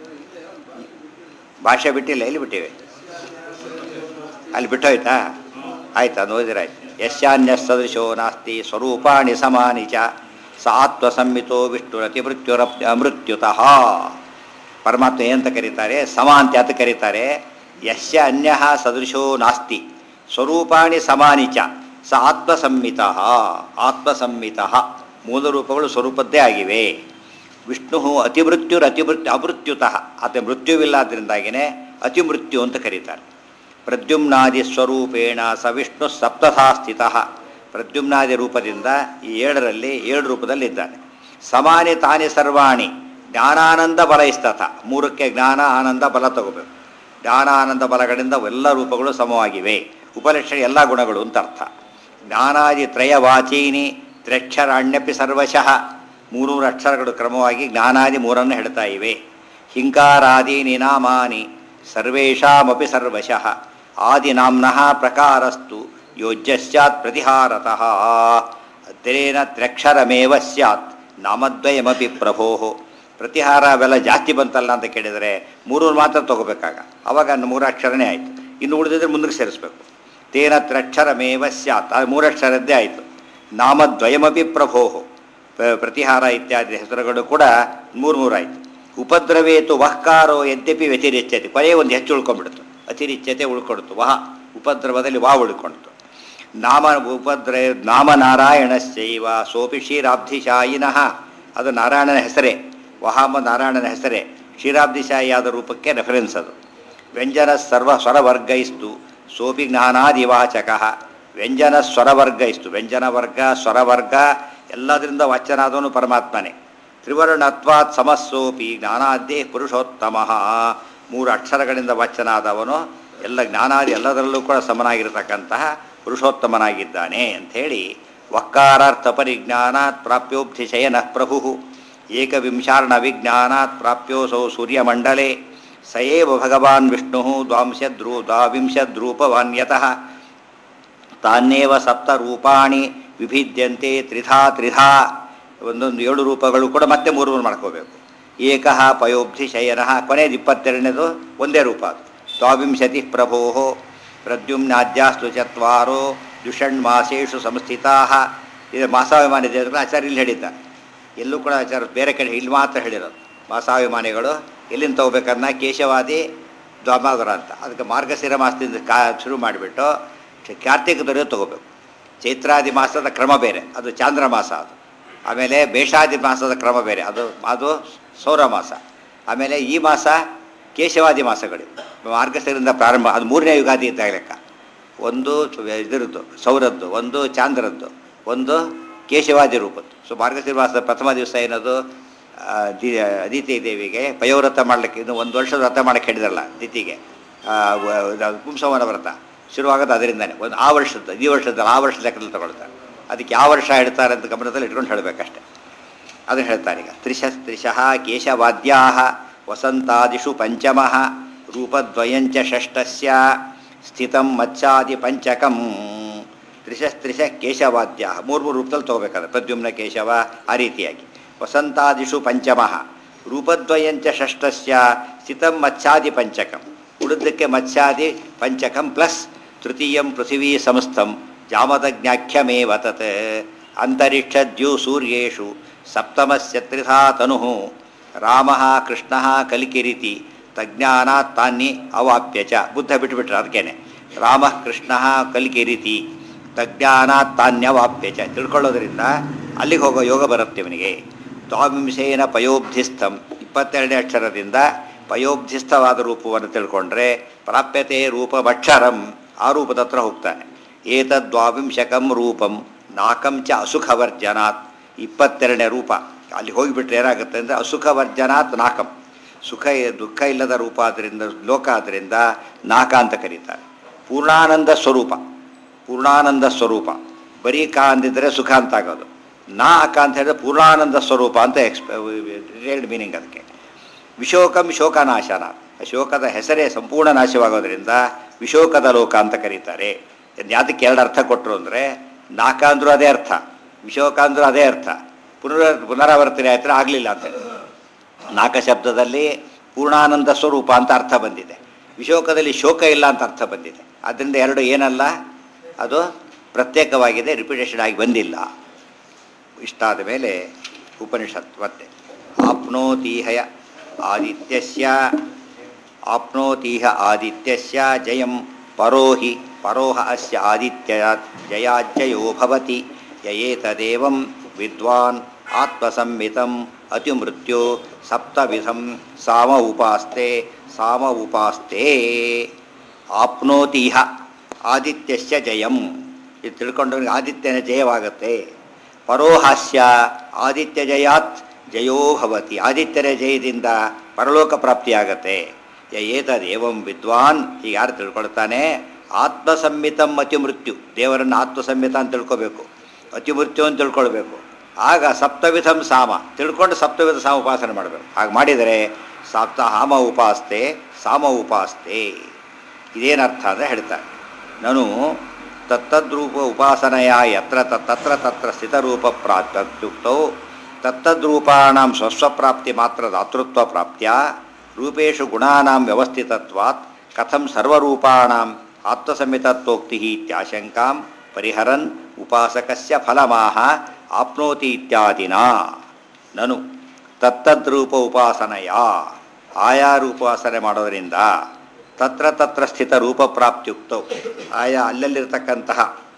ಭಾಷೆ ಬಿಟ್ಟಿಲ್ಲ, ಎಲ್ಲಿ ಬಿಟ್ಟಿವೆ? ಅಲ್ಲಿ ಬಿಟ್ಟೋಯ್ತಾ? ಆಯ್ತು, ಅದು ಓದಿರಾಯ್ತು. ಯಶ್ಯಾನ್ಯ ಸದೃಶೋ ನಾಸ್ತಿ ಸ್ವರೂಪಾಣಿ ಸಮಾನಿ ಚ ಸ ಆತ್ಮಸಂಹಿತೋ ವಿಷ್ಣುರತಿ ಮೃತ್ಯುರ ಅಮೃತ್ಯುತಃ. ಪರಮಾತ್ಮ ಏನಂತ ಕರೀತಾರೆ? ಸಮ ಅಂತ ಯಾತ ಕರೀತಾರೆ? ಯಶ್ಯ ಅನ್ಯ ಸದೃಶೋ ನಾಸ್ತಿ ಸ್ವರೂಪಾಣಿ ಸಮಾನಿ ಚ ಸ ಆತ್ಮಸಂಹಿತ. ಆತ್ಮಸಂಹಿತ ಮೂಲ ರೂಪಗಳು ಸ್ವರೂಪದ್ದೇ ಆಗಿವೆ. ವಿಷ್ಣು ಅತಿಮೃತ್ಯುರ್ ಅತಿಮೃತ್ಯು ಅಮೃತ್ಯುತಃ, ಆತ ಮೃತ್ಯುವಿಲ್ಲಾದ್ರಿಂದಾಗಿಯೇ ಅತಿಮೃತ್ಯು ಅಂತ ಕರೀತಾರೆ. ಪ್ರದ್ಯುಮ್ನಾದಿ ಸ್ವರೂಪೇಣ ಸ ವಿಷ್ಣು ಸಪ್ತಥಾ ಸ್ಥಿತಃ, ಪ್ರದ್ಯುಮ್ನಾದಿ ರೂಪದಿಂದ ಈ ಏಳರಲ್ಲಿ ಏಳು ರೂಪದಲ್ಲಿ ಇದ್ದಾನೆ. ಸಮಾನಿ ತಾನಿ ಸರ್ವಾಣಿ ಜ್ಞಾನಾನಂದ ಬಲ ಇಸ್ತಥ, ಮೂರಕ್ಕೆ ಜ್ಞಾನ ಆನಂದ ಬಲ ತಗೋಬೇಕು. ಜ್ಞಾನ ಆನಂದ ಬಲಗಳಿಂದ ಎಲ್ಲ ರೂಪಗಳು ಸಮವಾಗಿವೆ. ಉಪಲಕ್ಷಣ ಎಲ್ಲ ಗುಣಗಳು ಅಂತ ಅರ್ಥ. ಜ್ಞಾನಾದಿ ತ್ರಯವಾಚೀನಿ ತ್ರ್ಯಕ್ಷರಾಣ್ಯಪಿ ಸರ್ವಶಃ, ಮೂರೂರು ಅಕ್ಷರಗಳು ಕ್ರಮವಾಗಿ ಜ್ಞಾನಾದಿ ಮೂರನ್ನು ಹೇಳ್ತಾ ಇವೆ. ಹಿಂಕಾರಾದೀನಿ ನಾಮಾನಿ ಸರ್ವೇಷಾಮಪಿ ಸರ್ವಶಃ ಆದಿನಾಮ್ನಃ ಪ್ರಕಾರಸ್ತು ಯೋಜ್ಯಸ್ಯಾತ್ ಪ್ರತಿಹಾರತಃ ತೇನ ತ್ರ್ಯಕ್ಷರಮೇವ ಸ್ಯಾತ್ ನಾಮದ್ವಯಮಪಿ ಪ್ರಭೋ. ಪ್ರತಿಹಾರ ಅವೆಲ್ಲ ಜಾಸ್ತಿ ಬಂತಲ್ಲ ಅಂತ ಕೇಳಿದರೆ ಮೂರೂರು ಮಾತ್ರ ತೊಗೋಬೇಕಾಗ, ಅವಾಗ ಮೂರು ಅಕ್ಷರನೇ ಆಯಿತು. ಇನ್ನು ಉಳಿದಿದ್ರೆ ಮುಂದಕ್ಕೆ ಸೇರಿಸ್ಬೇಕು. ತೇನ ತ್ರ್ಯಕ್ಷರಮೇವ ಸ್ಯಾತ್, ಅದು ಮೂರಕ್ಷರದ್ದೇ ಆಯಿತು. ನಾಮದ್ವಯಮಪಿ ಪ್ರಭೋ, ಪ್ರತಿಹಾರ ಇತ್ಯಾದಿ ಹೆಸರುಗಳು ಕೂಡ ಮೂರು ಮೂರಾಯಿತು. ಉಪದ್ರವೇತು ವಹ್ಕಾರೋ ಯದ್ಯಪಿ ವ್ಯತಿರಿಚ್ಯತೆ, ಕೊನೆಗೆ ಒಂದು ಹೆಚ್ಚು ಉಳ್ಕೊಂಡ್ಬಿಡ್ತು, ಅತಿರಿಚ್ಯತೆ ಉಳ್ಕೊಡ್ತು. ವಹ ಉಪದ್ರವದಲ್ಲಿ ವಾ ಉಳ್ಕೊಳ್ತು. ನಾಮ ಉಪದ್ರ ನಾಮ ನಾರಾಯಣಶ್ಚೈವ ಸೋಪಿ ಕ್ಷೀರಾಬ್ಧಿಶಾಯಿನಃ, ಅದು ನಾರಾಯಣನ ಹೆಸರೇ. ವಹಾಮ ನಾರಾಯಣನ ಹೆಸರೇ, ಕ್ಷೀರಾಬ್ಧಿಶಾಯಿಯಾದ ರೂಪಕ್ಕೆ ರೆಫರೆನ್ಸ್ ಅದು. ವ್ಯಂಜನ ಸರ್ವ ಸ್ವರವರ್ಗೈಸ್ತು ಸೋಪಿ ಜ್ಞಾನಾದಿವಾಚಕ. ವ್ಯಂಜನ ಸ್ವರವರ್ಗ ಇಷ್ಟು, ವ್ಯಂಜನ ವರ್ಗ ಸ್ವರವರ್ಗ ಎಲ್ಲದರಿಂದ ವಾಚ್ಯನಾದವನು ಪರಮಾತ್ಮನೇ. ತ್ರಿವರ್ಣತ್ವಾತ್ ಸಮಸ್ಸೋಪಿ ಜ್ಞಾನಾದ್ಯೇ ಪುರುಷೋತ್ತಮ, ಮೂರು ಅಕ್ಷರಗಳಿಂದ ವಾಚ್ಯನಾದವನು ಎಲ್ಲ ಜ್ಞಾನಾದಿ ಎಲ್ಲದರಲ್ಲೂ ಕೂಡ ಸಮನಾಗಿರತಕ್ಕಂತಹ ಪುರುಷೋತ್ತಮನಾಗಿದ್ದಾನೆ ಅಂಥೇಳಿ ವಕ್ಕಾರಾರ್ಥ ಪರಿಜ್ಞಾನಾತ್ ಪ್ರಾಪ್ಯೋಬ್ಧಿಶಯನ ಪ್ರಭು ಏಕವಿಂಶಾರ್ಣ ವಿಜ್ಞಾನಾತ್ ಪ್ರಾಪ್ಯೋಸೌ ಸೂರ್ಯಮಂಡಲೆ ಸಯೇವ ಭಗವಾನ್ ವಿಷ್ಣು ದ್ವಾಂಶದ್ರೂ ದ್ವಾವಿಂಶದ್ರೂಪವಾನ್ಯತಃ ತಾನ್ನೇವ ಸಪ್ತರೂಪಾಣಿ ವಿಭಿದ್ಯಂತೆ ತ್ರಿಧಾ ತ್ರಿಧಾ. ಒಂದೊಂದು ಏಳು ರೂಪಗಳು ಕೂಡ ಮತ್ತೆ ಮೂರು ಮೂರು ಮಾಡ್ಕೋಬೇಕು. ಏಕಃ ಪಯೋಬ್ಧಿ ಶಯನಃ, ಕೊನೆಯದು ಇಪ್ಪತ್ತೆರಡನೇದು ಒಂದೇ ರೂಪ. ದ್ವಾವಿಂಶತಿ ಪ್ರಭೋ ಪ್ರದ್ಯುಮ್ನಾದ್ಯಾಸ್ತು ಚತ್ವಾರೋ ದ್ವಿಷಣ್ಮಾಸೇಷು ಸಂಸ್ಥಿತಾ. ಇದು ಮಾಸಾಭಿಮಾನಿ ದೇವರುಗಳು ಆಚಾರ್ಯ ಇಲ್ಲಿ ಹೇಳಿದ್ದಾರೆ. ಎಲ್ಲೂ ಕೂಡ ಆಚಾರ್ಯ ಬೇರೆ ಕಡೆ ಇಲ್ಲಿ ಮಾತ್ರ ಹೇಳಿರೋದು. ಮಾಸಾಭಿಮಾನಿಗಳು ಎಲ್ಲಿಂದ ತಗೋಬೇಕನ್ನ ಕೇಶವಾದಿ ದ್ವಾಮಾದರ ಅಂತ, ಅದಕ್ಕೆ ಮಾರ್ಗಶಿರ ಮಾಸದಿಂದ ಕಾ ಶುರು ಮಾಡಿಬಿಟ್ಟು ಕಾರ್ತಿಕ ದೊರೆಯೋ ತೊಗೋಬೇಕು. ಚೈತ್ರಾದಿ ಮಾಸದ ಕ್ರಮ ಬೇರೆ, ಅದು ಚಾಂದ್ರ ಮಾಸ. ಅದು ಆಮೇಲೆ ಮೇಷಾದಿ ಮಾಸದ ಕ್ರಮ ಬೇರೆ, ಅದು ಅದು ಸೌರ ಮಾಸ. ಆಮೇಲೆ ಈ ಮಾಸ ಕೇಶವಾದಿ ಮಾಸಗಳು. ಮಾರ್ಗಶಿರದಿಂದ ಪ್ರಾರಂಭ, ಅದು ಮೂರನೇ ಯುಗಾದಿ ಇದ್ದಾಗ ಲೆಕ್ಕ. ಒಂದು ಇದರದ್ದು ಸೌರದ್ದು, ಒಂದು ಚಾಂದ್ರದ್ದು, ಒಂದು ಕೇಶವಾದಿ ರೂಪದ್ದು. ಸೊ ಮಾರ್ಗಶಿರ ಮಾಸದ ಪ್ರಥಮ ದಿವಸ ಏನದು, ದಿ ಅದಿತಿ ದೇವಿಗೆ ಪಯೋವ್ರತ ಮಾಡಲಿಕ್ಕೆ, ಇನ್ನು ಒಂದು ವರ್ಷದ ವ್ರತ ಮಾಡಕ್ಕೆ ಹೇಳಿದ್ರಲ್ಲ ದಿತಿಗೆ, ಪುಂಸವನ ವ್ರತ ಶುರುವಾಗೋದು ಅದರಿಂದನೇ. ಒಂದು ಆ ವರ್ಷದ್ದು, ಈ ವರ್ಷದ್ದು ಆ ವರ್ಷದ ಲೆಕ್ಕದಲ್ಲಿ ತಗೊಳ್ತಾರೆ. ಅದಕ್ಕೆ ಯಾವ ವರ್ಷ ಹೇಳ್ತಾರೆ ಅಂತ ಗಮನದಲ್ಲಿ ಇಟ್ಕೊಂಡು ಹೇಳಬೇಕಷ್ಟೆ. ಅದನ್ನು ಹೇಳ್ತಾರೆ ಈಗ. ತ್ರಿಶ ತ್ರಿಶಃ ಕೇಶವಾದ್ಯಾ ವಸಂತಾದಿಷು ಪಂಚಮಃ ರೂಪದ್ವಯಂಚ ಷಷ್ಠಸ್ಯ ಸ್ಥಿತಂ ಮತ್ಸ್ಯಾದಿ ಪಂಚಕಂ. ತ್ರಿಶ ತ್ರಿಶ ಕೇಶವಾದ್ಯ ಮೂರು ಮೂರು ರೂಪದಲ್ಲಿ ತೊಗೋಬೇಕಾದ್ರೆ ಪ್ರದ್ಯುಮ್ನ ಕೇಶವ ಆ ರೀತಿಯಾಗಿ. ವಸಂತಾದಿಷು ಪಂಚಮಃ ರೂಪದ್ವಯಂಚ ಷಷ್ಠಸ್ಯ ಸ್ಥಿತಂ ಮತ್ಸ್ಯಾದಿ ಪಂಚಕಂ. ಉಳಿದಕ್ಕೆ ಮತ್ಸ್ಯಾದಿ ಪಂಚಕಂ ಪ್ಲಸ್ ತೃತೀಯಂ ಪೃಥಿವೀ ಸಂಸ್ಥಂ ಜಾಮದಜ್ಞಾಖ್ಯಮೇವ ತತ್ ಅಂತರಿಕ್ಷದ್ಯು ಸೂರ್ಯೇಷು ಸಪ್ತಮಸ್ಯ ತ್ರಿಧಾ ತನುಃ ರಾಮಃ ಕೃಷ್ಣಃ ಕಲಿಕಿರಿತಿ ತಜ್ಞಾನಾತ್ ತಾನ್ಯ ಅವಾಪ್ಯ ಚ. ಬುದ್ಧ ಬಿಟ್ಟುಬಿಟ್ರೆ ಅದಕ್ಕೇನೆ ರಾಮಃ ಕೃಷ್ಣಃ ಕಲಿಕಿರಿತಿ ತಜ್ಞಾನಾತ್ ತಾನ್ಯವಾಪ್ಯ ಚ. ತಿಳ್ಕೊಳ್ಳೋದ್ರಿಂದ ಅಲ್ಲಿಗೆ ಹೋಗೋ ಯೋಗ ಬರುತ್ತೆ ಇವನಿಗೆ. ದ್ವಾವಿಂಶೇನ ಪಯೋಬ್ಧಿಸ್ಥಂ, ಇಪ್ಪತ್ತೆರಡನೇ ಅಕ್ಷರದಿಂದ ಪಯೋಬ್ಧಿಸ್ಥವಾದ ರೂಪವನ್ನು ತಿಳ್ಕೊಂಡ್ರೆ ಪ್ರಾಪ್ಯತೆ ರೂಪಮಕ್ಷರಂ, ಆ ರೂಪದ ಹತ್ರ ಹೋಗ್ತಾನೆ. ಏತದ್ವಾವಿಂಶಕಂ ರೂಪಂ ನಾಕಂ ಚ ಅಸುಖವರ್ಜನಾತ್. ಇಪ್ಪತ್ತೆರಡನೇ ರೂಪ ಅಲ್ಲಿ ಹೋಗಿಬಿಟ್ರೆ ಏನಾಗುತ್ತೆ ಅಂದರೆ ಅಸುಖವರ್ಜನಾತ್ ನಾಕಂ. ಸುಖ ದುಃಖ ಇಲ್ಲದ ರೂಪ ಆದ್ದರಿಂದ, ಲೋಕ ಆದ್ದರಿಂದ ನಾಕ ಅಂತ ಕರೀತಾರೆ. ಪೂರ್ಣಾನಂದ ಸ್ವರೂಪ, ಪೂರ್ಣಾನಂದ ಸ್ವರೂಪ. ಬರೀ ಕ ಅಂದಿದ್ದರೆ ಸುಖ ಅಂತ ಆಗೋದು. ನಾ ಅಕ ಅಂತ ಹೇಳಿದ್ರೆ ಪೂರ್ಣಾನಂದ ಸ್ವರೂಪ ಅಂತ ಎಕ್ಸ್ಪ ರಿಯಲ್ಡ್ ಮೀನಿಂಗ್ ಅದಕ್ಕೆ. ವಿಶೋಕಂ ಶೋಕನಾಶನ, ಶೋಕದ ಹೆಸರೇ ಸಂಪೂರ್ಣ ನಾಶವಾಗೋದ್ರಿಂದ ವಿಶೋಕದ ಲೋಕ ಅಂತ ಕರೀತಾರೆ. ಯಾತಕ್ಕೆ ಎರಡು ಅರ್ಥ ಕೊಟ್ಟರು ಅಂದರೆ, ನಾಕ ಅಂದರೂ ಅದೇ ಅರ್ಥ, ವಿಶೋಕ ಅಂದರೂ ಅದೇ ಅರ್ಥ. ಪುನರ್ ಪುನರಾವರ್ತನೆ ಆಯ್ತಾರೆ ಆಗಲಿಲ್ಲ ಅಂತ. ನಾಕ ಶಬ್ದದಲ್ಲಿ ಪೂರ್ಣಾನಂದ ಸ್ವರೂಪ ಅಂತ ಅರ್ಥ ಬಂದಿದೆ, ವಿಶೋಕದಲ್ಲಿ ಶೋಕ ಇಲ್ಲ ಅಂತ ಅರ್ಥ ಬಂದಿದೆ. ಆದ್ದರಿಂದ ಎರಡು ಏನಲ್ಲ, ಅದು ಪ್ರತ್ಯೇಕವಾಗಿದೆ, ರಿಪಿಟೇಷನ್ ಆಗಿ ಬಂದಿಲ್ಲ. ಇಷ್ಟಾದ ಮೇಲೆ ಉಪನಿಷತ್ ಮತ್ತೆ ಆಪ್ನೋತೀಹಯ ಆದಿತ್ಯಸ್ಯ ಆಪ್ನೋತೀಹ ಆದಿತ್ಯಸ್ಯ ಜಯಂ ಪರೋಹಿ ಪರೋಹ ಅಸ್ಯ ಆದಿತ್ಯ ಜಯಾಜ್ಜಯೋ ಭವತಿ ಯಯೇತದೇವಂ ವಿದ್ವಾನ್ ಆತ್ಮಸಂಹಿತಂ ಅತಿಮೃತ್ಯು ಸಪ್ತವಿಧಂ ಸಾಮ ಉಪಾಸ್ತೆ ಸಾಮ ಉಪಾಸ್ತೆ. ಆಪ್ನೋತೀಹ ಆದಿತ್ಯಸ್ಯ ಜಯಂ, ಇದು ತಿಳ್ಕೊಂಡವನಿಗೆ ಆದಿತ್ಯನ ಜಯವಾಗುತ್ತೆ. ಪರೋಹಾಸ್ಯ ಆದಿತ್ಯ ಜಯಾತ್ ಜಯೋ ಭವತಿ, ಆದಿತ್ಯನ ಜಯದಿಂದ ಪರಲೋಕ ಪ್ರಾಪ್ತಿಯಾಗತ್ತೆ. ಏತದೇವಂ ವಿದ್ವಾನ್, ಈಗ ಯಾರು ತಿಳ್ಕೊಳ್ತಾನೆ, ಆತ್ಮಸಂಹಿತಂ ಅತಿಮೃತ್ಯು, ದೇವರನ್ನು ಆತ್ಮಸಂಹಿತ ಅಂತ ತಿಳ್ಕೊಬೇಕು, ಅತಿಮೃತ್ಯು ಅಂತ ತಿಳ್ಕೊಳ್ಬೇಕು. ಆಗ ಸಪ್ತವಿಧಂ ಸಾಮ ತಿಳ್ಕೊಂಡು ಸಪ್ತವಿಧ ಸಾಮ ಉಪಾಸನೆ ಮಾಡಬೇಕು. ಹಾಗೆ ಮಾಡಿದರೆ ಸಪ್ತ ಹಾಮ ಉಪಾಸ್ತೆ ಸಾಮ ಉಪಾಸ್ತೆ. ಇದೇನರ್ಥ ಅಂದರೆ ಹೇಳ್ತಾರೆ, ನಾನು ತತ್ತದ್ರೂಪ ಉಪಾಸನೆಯ ಯತ್ರ ತತ್ರ ತತ್ರ ಸ್ಥಿತರೂಪ ಪ್ರಾಪ್ತ್ಯುಕ್ತೌ ತತ್ತದ್ರೂಪಾಣಾಂ ಸ್ವಸ್ವಪ್ರಾಪ್ತಿ ಮಾತ್ರ ದಾತೃತ್ವ ಪ್ರಾಪ್ತ್ಯ ರೂಪೇಶು ಗುಣಾನಾಂ ವ್ಯವಸ್ಥಿತತ್ವಾತ್ ಕಥಂ ಸರ್ವರೂಪಾಣಾಂ ಆತ್ಮಸಂಹಿತತ್ವೋಕ್ತಿ ಇತ್ಯಾಶಂಕಾಂ ಪರಿಹರನ್ ಉಪಾಸಕಸ್ಯ ಫಲಮಾಹ ಆಪ್ನೋತಿ ಇತ್ಯಾದಿನ. ನನು ತತ್ತದ್ರೂಪ ಉಪಾಸನೆಯ, ಆಯಾ ರೂಪಾಸನೆ ಮಾಡೋದರಿಂದ ತತ್ರ ತತ್ರ ಸ್ಥಿತ ರೂಪ ಪ್ರಾಪ್ತಿಯುಕ್ತವು, ಆಯಾ ಅಲ್ಲಲ್ಲಿರ್ತಕ್ಕಂತಹ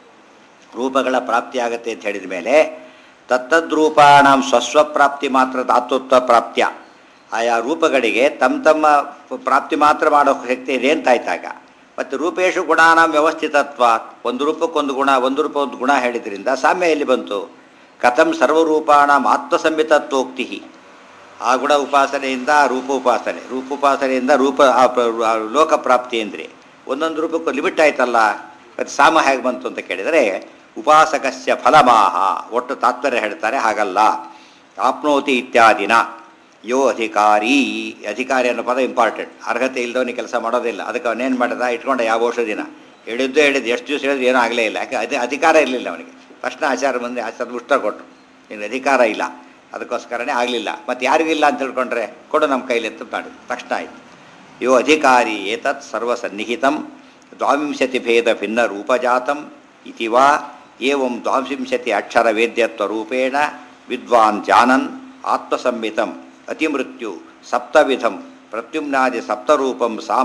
ರೂಪಗಳ ಪ್ರಾಪ್ತಿಯಾಗತ್ತೆ ಅಂತ ಹೇಳಿದ ಮೇಲೆ ತತ್ತದ್ರೂಪಾಣಾಂ ಸ್ವಸ್ವಪ್ರಾಪ್ತಿ ಮಾತ್ರ ದಾತೃತ್ವ ಪ್ರಾಪ್ತ್ಯ, ಆಯಾ ರೂಪಗಳಿಗೆ ತಮ್ಮ ತಮ್ಮ ಪ್ರಾಪ್ತಿ ಮಾತ್ರ ಮಾಡೋ ಶಕ್ತಿ ಇದೆ ಅಂತಾಯ್ತಾಗ. ಮತ್ತು ರೂಪೇಶು ಗುಣಾನಾಂ ವ್ಯವಸ್ಥಿತತ್ವ, ಒಂದು ರೂಪಕ್ಕೊಂದು ಗುಣ, ಒಂದು ರೂಪ ಒಂದು ಗುಣ ಹೇಳಿದ್ರಿಂದ ಸಾಮ್ಯ ಎಲ್ಲಿ ಬಂತು? ಕಥಂ ಸರ್ವರೂಪಾಣಾಂ ಆತ್ಮಸಂಹಿತತ್ವೋಕ್ತಿ, ಆ ಗುಣ ಉಪಾಸನೆಯಿಂದ ರೂಪ ಉಪಾಸನೆ, ರೂಪ ಉಪಾಸನೆಯಿಂದ ರೂಪ ಲೋಕ ಪ್ರಾಪ್ತಿ ಅಂದರೆ ಒಂದೊಂದು ರೂಪಕ್ಕೂ ಲಿಮಿಟ್ ಆಯ್ತಲ್ಲ, ಮತ್ತು ಸಾಮ ಹೇಗೆ ಬಂತು ಅಂತ ಕೇಳಿದರೆ ಉಪಾಸಕಸ್ಯ ಫಲಮಾಹ, ಒಟ್ಟು ತಾತ್ಪರ್ಯ ಹೇಳ್ತಾರೆ ಹಾಗಲ್ಲ. ಆಪ್ನೋತಿ ಇತ್ಯಾದಿನ ಯೋ ಅಧಿಕಾರಿ, ಅಧಿಕಾರಿ ಅನ್ನೋ ಪದ ಇಂಪಾರ್ಟೆಂಟ್. ಅರ್ಹತೆ ಇಲ್ಲದವನಿಗೆ ಕೆಲಸ ಮಾಡೋದಿಲ್ಲ. ಅದಕ್ಕೆ ಅವನೇನು ಮಾಡಿದ, ಇಟ್ಕೊಂಡ ಯಾವ ಔಷಧಿನ ಹೇಳಿದ್ದು ಹೇಳಿದ್ದು ಎಷ್ಟು ದಿವಸ ಹೇಳಿದ್ರು ಏನೂ ಆಗಲೇ ಇಲ್ಲ. ಯಾಕೆ ಅದೇ ಅಧಿಕಾರ ಇರಲಿಲ್ಲ ಅವನಿಗೆ. ತಕ್ಷಣ ಆಚಾರ ಬಂದು ಆಚಾರ ಉತ್ತರ ಕೊಟ್ಟರು, ನಿನ್ನ ಅಧಿಕಾರ ಇಲ್ಲ, ಅದಕ್ಕೋಸ್ಕರನೇ ಆಗಲಿಲ್ಲ. ಮತ್ತು ಯಾರಿಗಿಲ್ಲ ಅಂತ ತಿಳ್ಕೊಂಡ್ರೆ ಕೊಡು ನಮ್ಮ ಕೈಲಿ ಅಂತ ಮಾಡಿ ತಕ್ಷಣ ಆಯಿತು. ಯೋ ಅಧಿಕಾರಿ ಏತತ್ ಸರ್ವಸನ್ನಿಹಿತಂ ದ್ವಾವಿಂಶತಿ ಭೇದ ಭಿನ್ನ ರೂಪಜಾತಂ ಇತಿ ವಾ ಏವಂ ದ್ವಾಂಶತಿ ಅಕ್ಷರ ವೇದ್ಯತ್ವ ರೂಪೇಣ ವಿದ್ವಾನ್ ಜಾನನ್ ಆತ್ಮಸಂಹಿತಂ ಅತಿಮೃತ್ಯು ಸಪ್ತವಿಧಂ ಪ್ರತ್ಯುಮ್ನಾದಿ ಸಪ್ತರೂಪಂ ಸಾಮ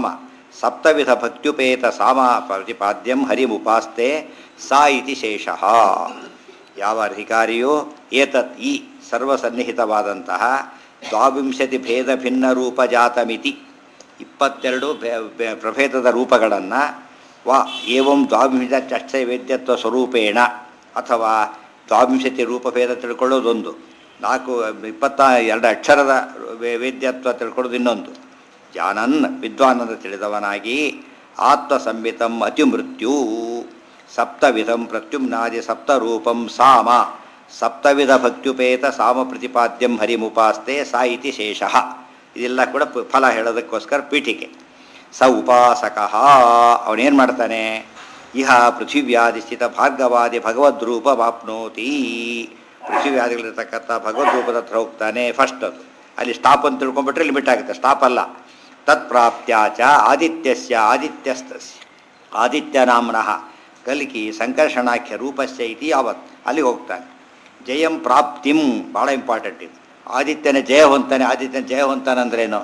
ಸಪ್ತವಿಧ ಭಕ್ತ್ಯುಪೇತ ಸಾಮ ಪ್ರತಿಪಾದ್ಯಂ ಹರಿಮುಪಾಸ್ತೆ ಸಾ ಇತಿ ಶೇಷಃ. ಯಾವ ಅಧಿಕಾರಿಯೋ ಏತತ್ ಈ ಸರ್ವಸನ್ನಿಹಿತವಾದಂತಹ ದ್ವಾವಿಂಶತಿ ಭೇದ ಭಿನ್ನ ರೂಪ ಜಾತಮಿತಿ ಇಪ್ಪತ್ತೆರಡು ಪ್ರಭೇದದ ರೂಪಗಳನ್ನು ವಾ ಏವಂ ದ್ವಾವಿಂಶ ಚಕ್ಷ ವೇದ್ಯತ್ವ ಸ್ವರೂಪೇಣ ಅಥವಾ ದ್ವಾವಿಂಶತಿ ರೂಪಭೇದ ತಿಳ್ಕೊಳ್ಳೋದೊಂದು, ನಾಲ್ಕು ಇಪ್ಪತ್ತ ಎರಡು ಅಕ್ಷರದ ವೇದ್ಯತ್ವ ತಿಳ್ಕೊಳ್ಳೋದು ಇನ್ನೊಂದು. ಜಾನನ್ ವಿದ್ವಾನಂದ ತಿಳಿದವನಾಗಿ ಆತ್ಮಸಂಹಿತಂ ಅತಿಮೃತ್ಯು ಸಪ್ತವಿಧಂ ಪ್ರತ್ಯುಮ್ನಾದಿ ಸಪ್ತರೂಪಂ ಸಾಮ ಸಪ್ತವಿಧ ಭಕ್ತ್ಯುಪೇತ ಸಾಮ ಪ್ರತಿಪಾದ್ಯಂ ಹರಿಮುಪಾಸ್ತೆ ಸಾ ಇತಿ ಶೇಷಃ. ಇದೆಲ್ಲ ಕೂಡ ಫಲ ಹೇಳೋದಕ್ಕೋಸ್ಕರ ಪೀಠಿಕೆ. ಸ ಉಪಾಸಕಃ ಅವನೇನು ಮಾಡ್ತಾನೆ, ಇಹ ಪೃಥಿವ್ಯಾಧಿಸ್ಥಿತ ಭಾರ್ಗವಾದಿ ಭಗವದ್ರೂಪ ವಾಪ್ನೋತಿ. ಪೃಥಿವ್ಯಾದಿಗಳಿರ್ತಕ್ಕಂಥ ಭಗವದ್ರೂಪದ ಹತ್ರ ಹೋಗ್ತಾನೆ. ಫಸ್ಟ್ ಅದು ಅಲ್ಲಿ ಸ್ಟಾಪ್ ಅಂತ ತಿಳ್ಕೊಂಡ್ಬಿಟ್ರೆ ಲಿಮಿಟ್ ಆಗುತ್ತೆ, ಸ್ಟಾಪ್ ಅಲ್ಲ. ತತ್ಪ್ರಾಪ್ತ್ಯಾಚ ಆದಿತ್ಯಸ್ಯ ಆದಿತ್ಯಸ್ತಸ್ಯ ಆದಿತ್ಯನಾಮ್ನಃ ಕಲ್ಕಿ ಸಂಕರ್ಷಣಾಖ್ಯ ರೂಪಸ್ಯ ಇತಿ ಯಾವತ್ ಅಲ್ಲಿಗೆ ಹೋಗ್ತಾನೆ. ಜಯಂ ಪ್ರಾಪ್ತಿಂ ಭಾಳ ಇಂಪಾರ್ಟೆಂಟ್ ಇದು. ಆದಿತ್ಯನ ಜಯ ಹೊಂತಾನೆ. ಆದಿತ್ಯನ ಜಯ ಹೊಂತಾನೆ ಅಂದ್ರೇನು?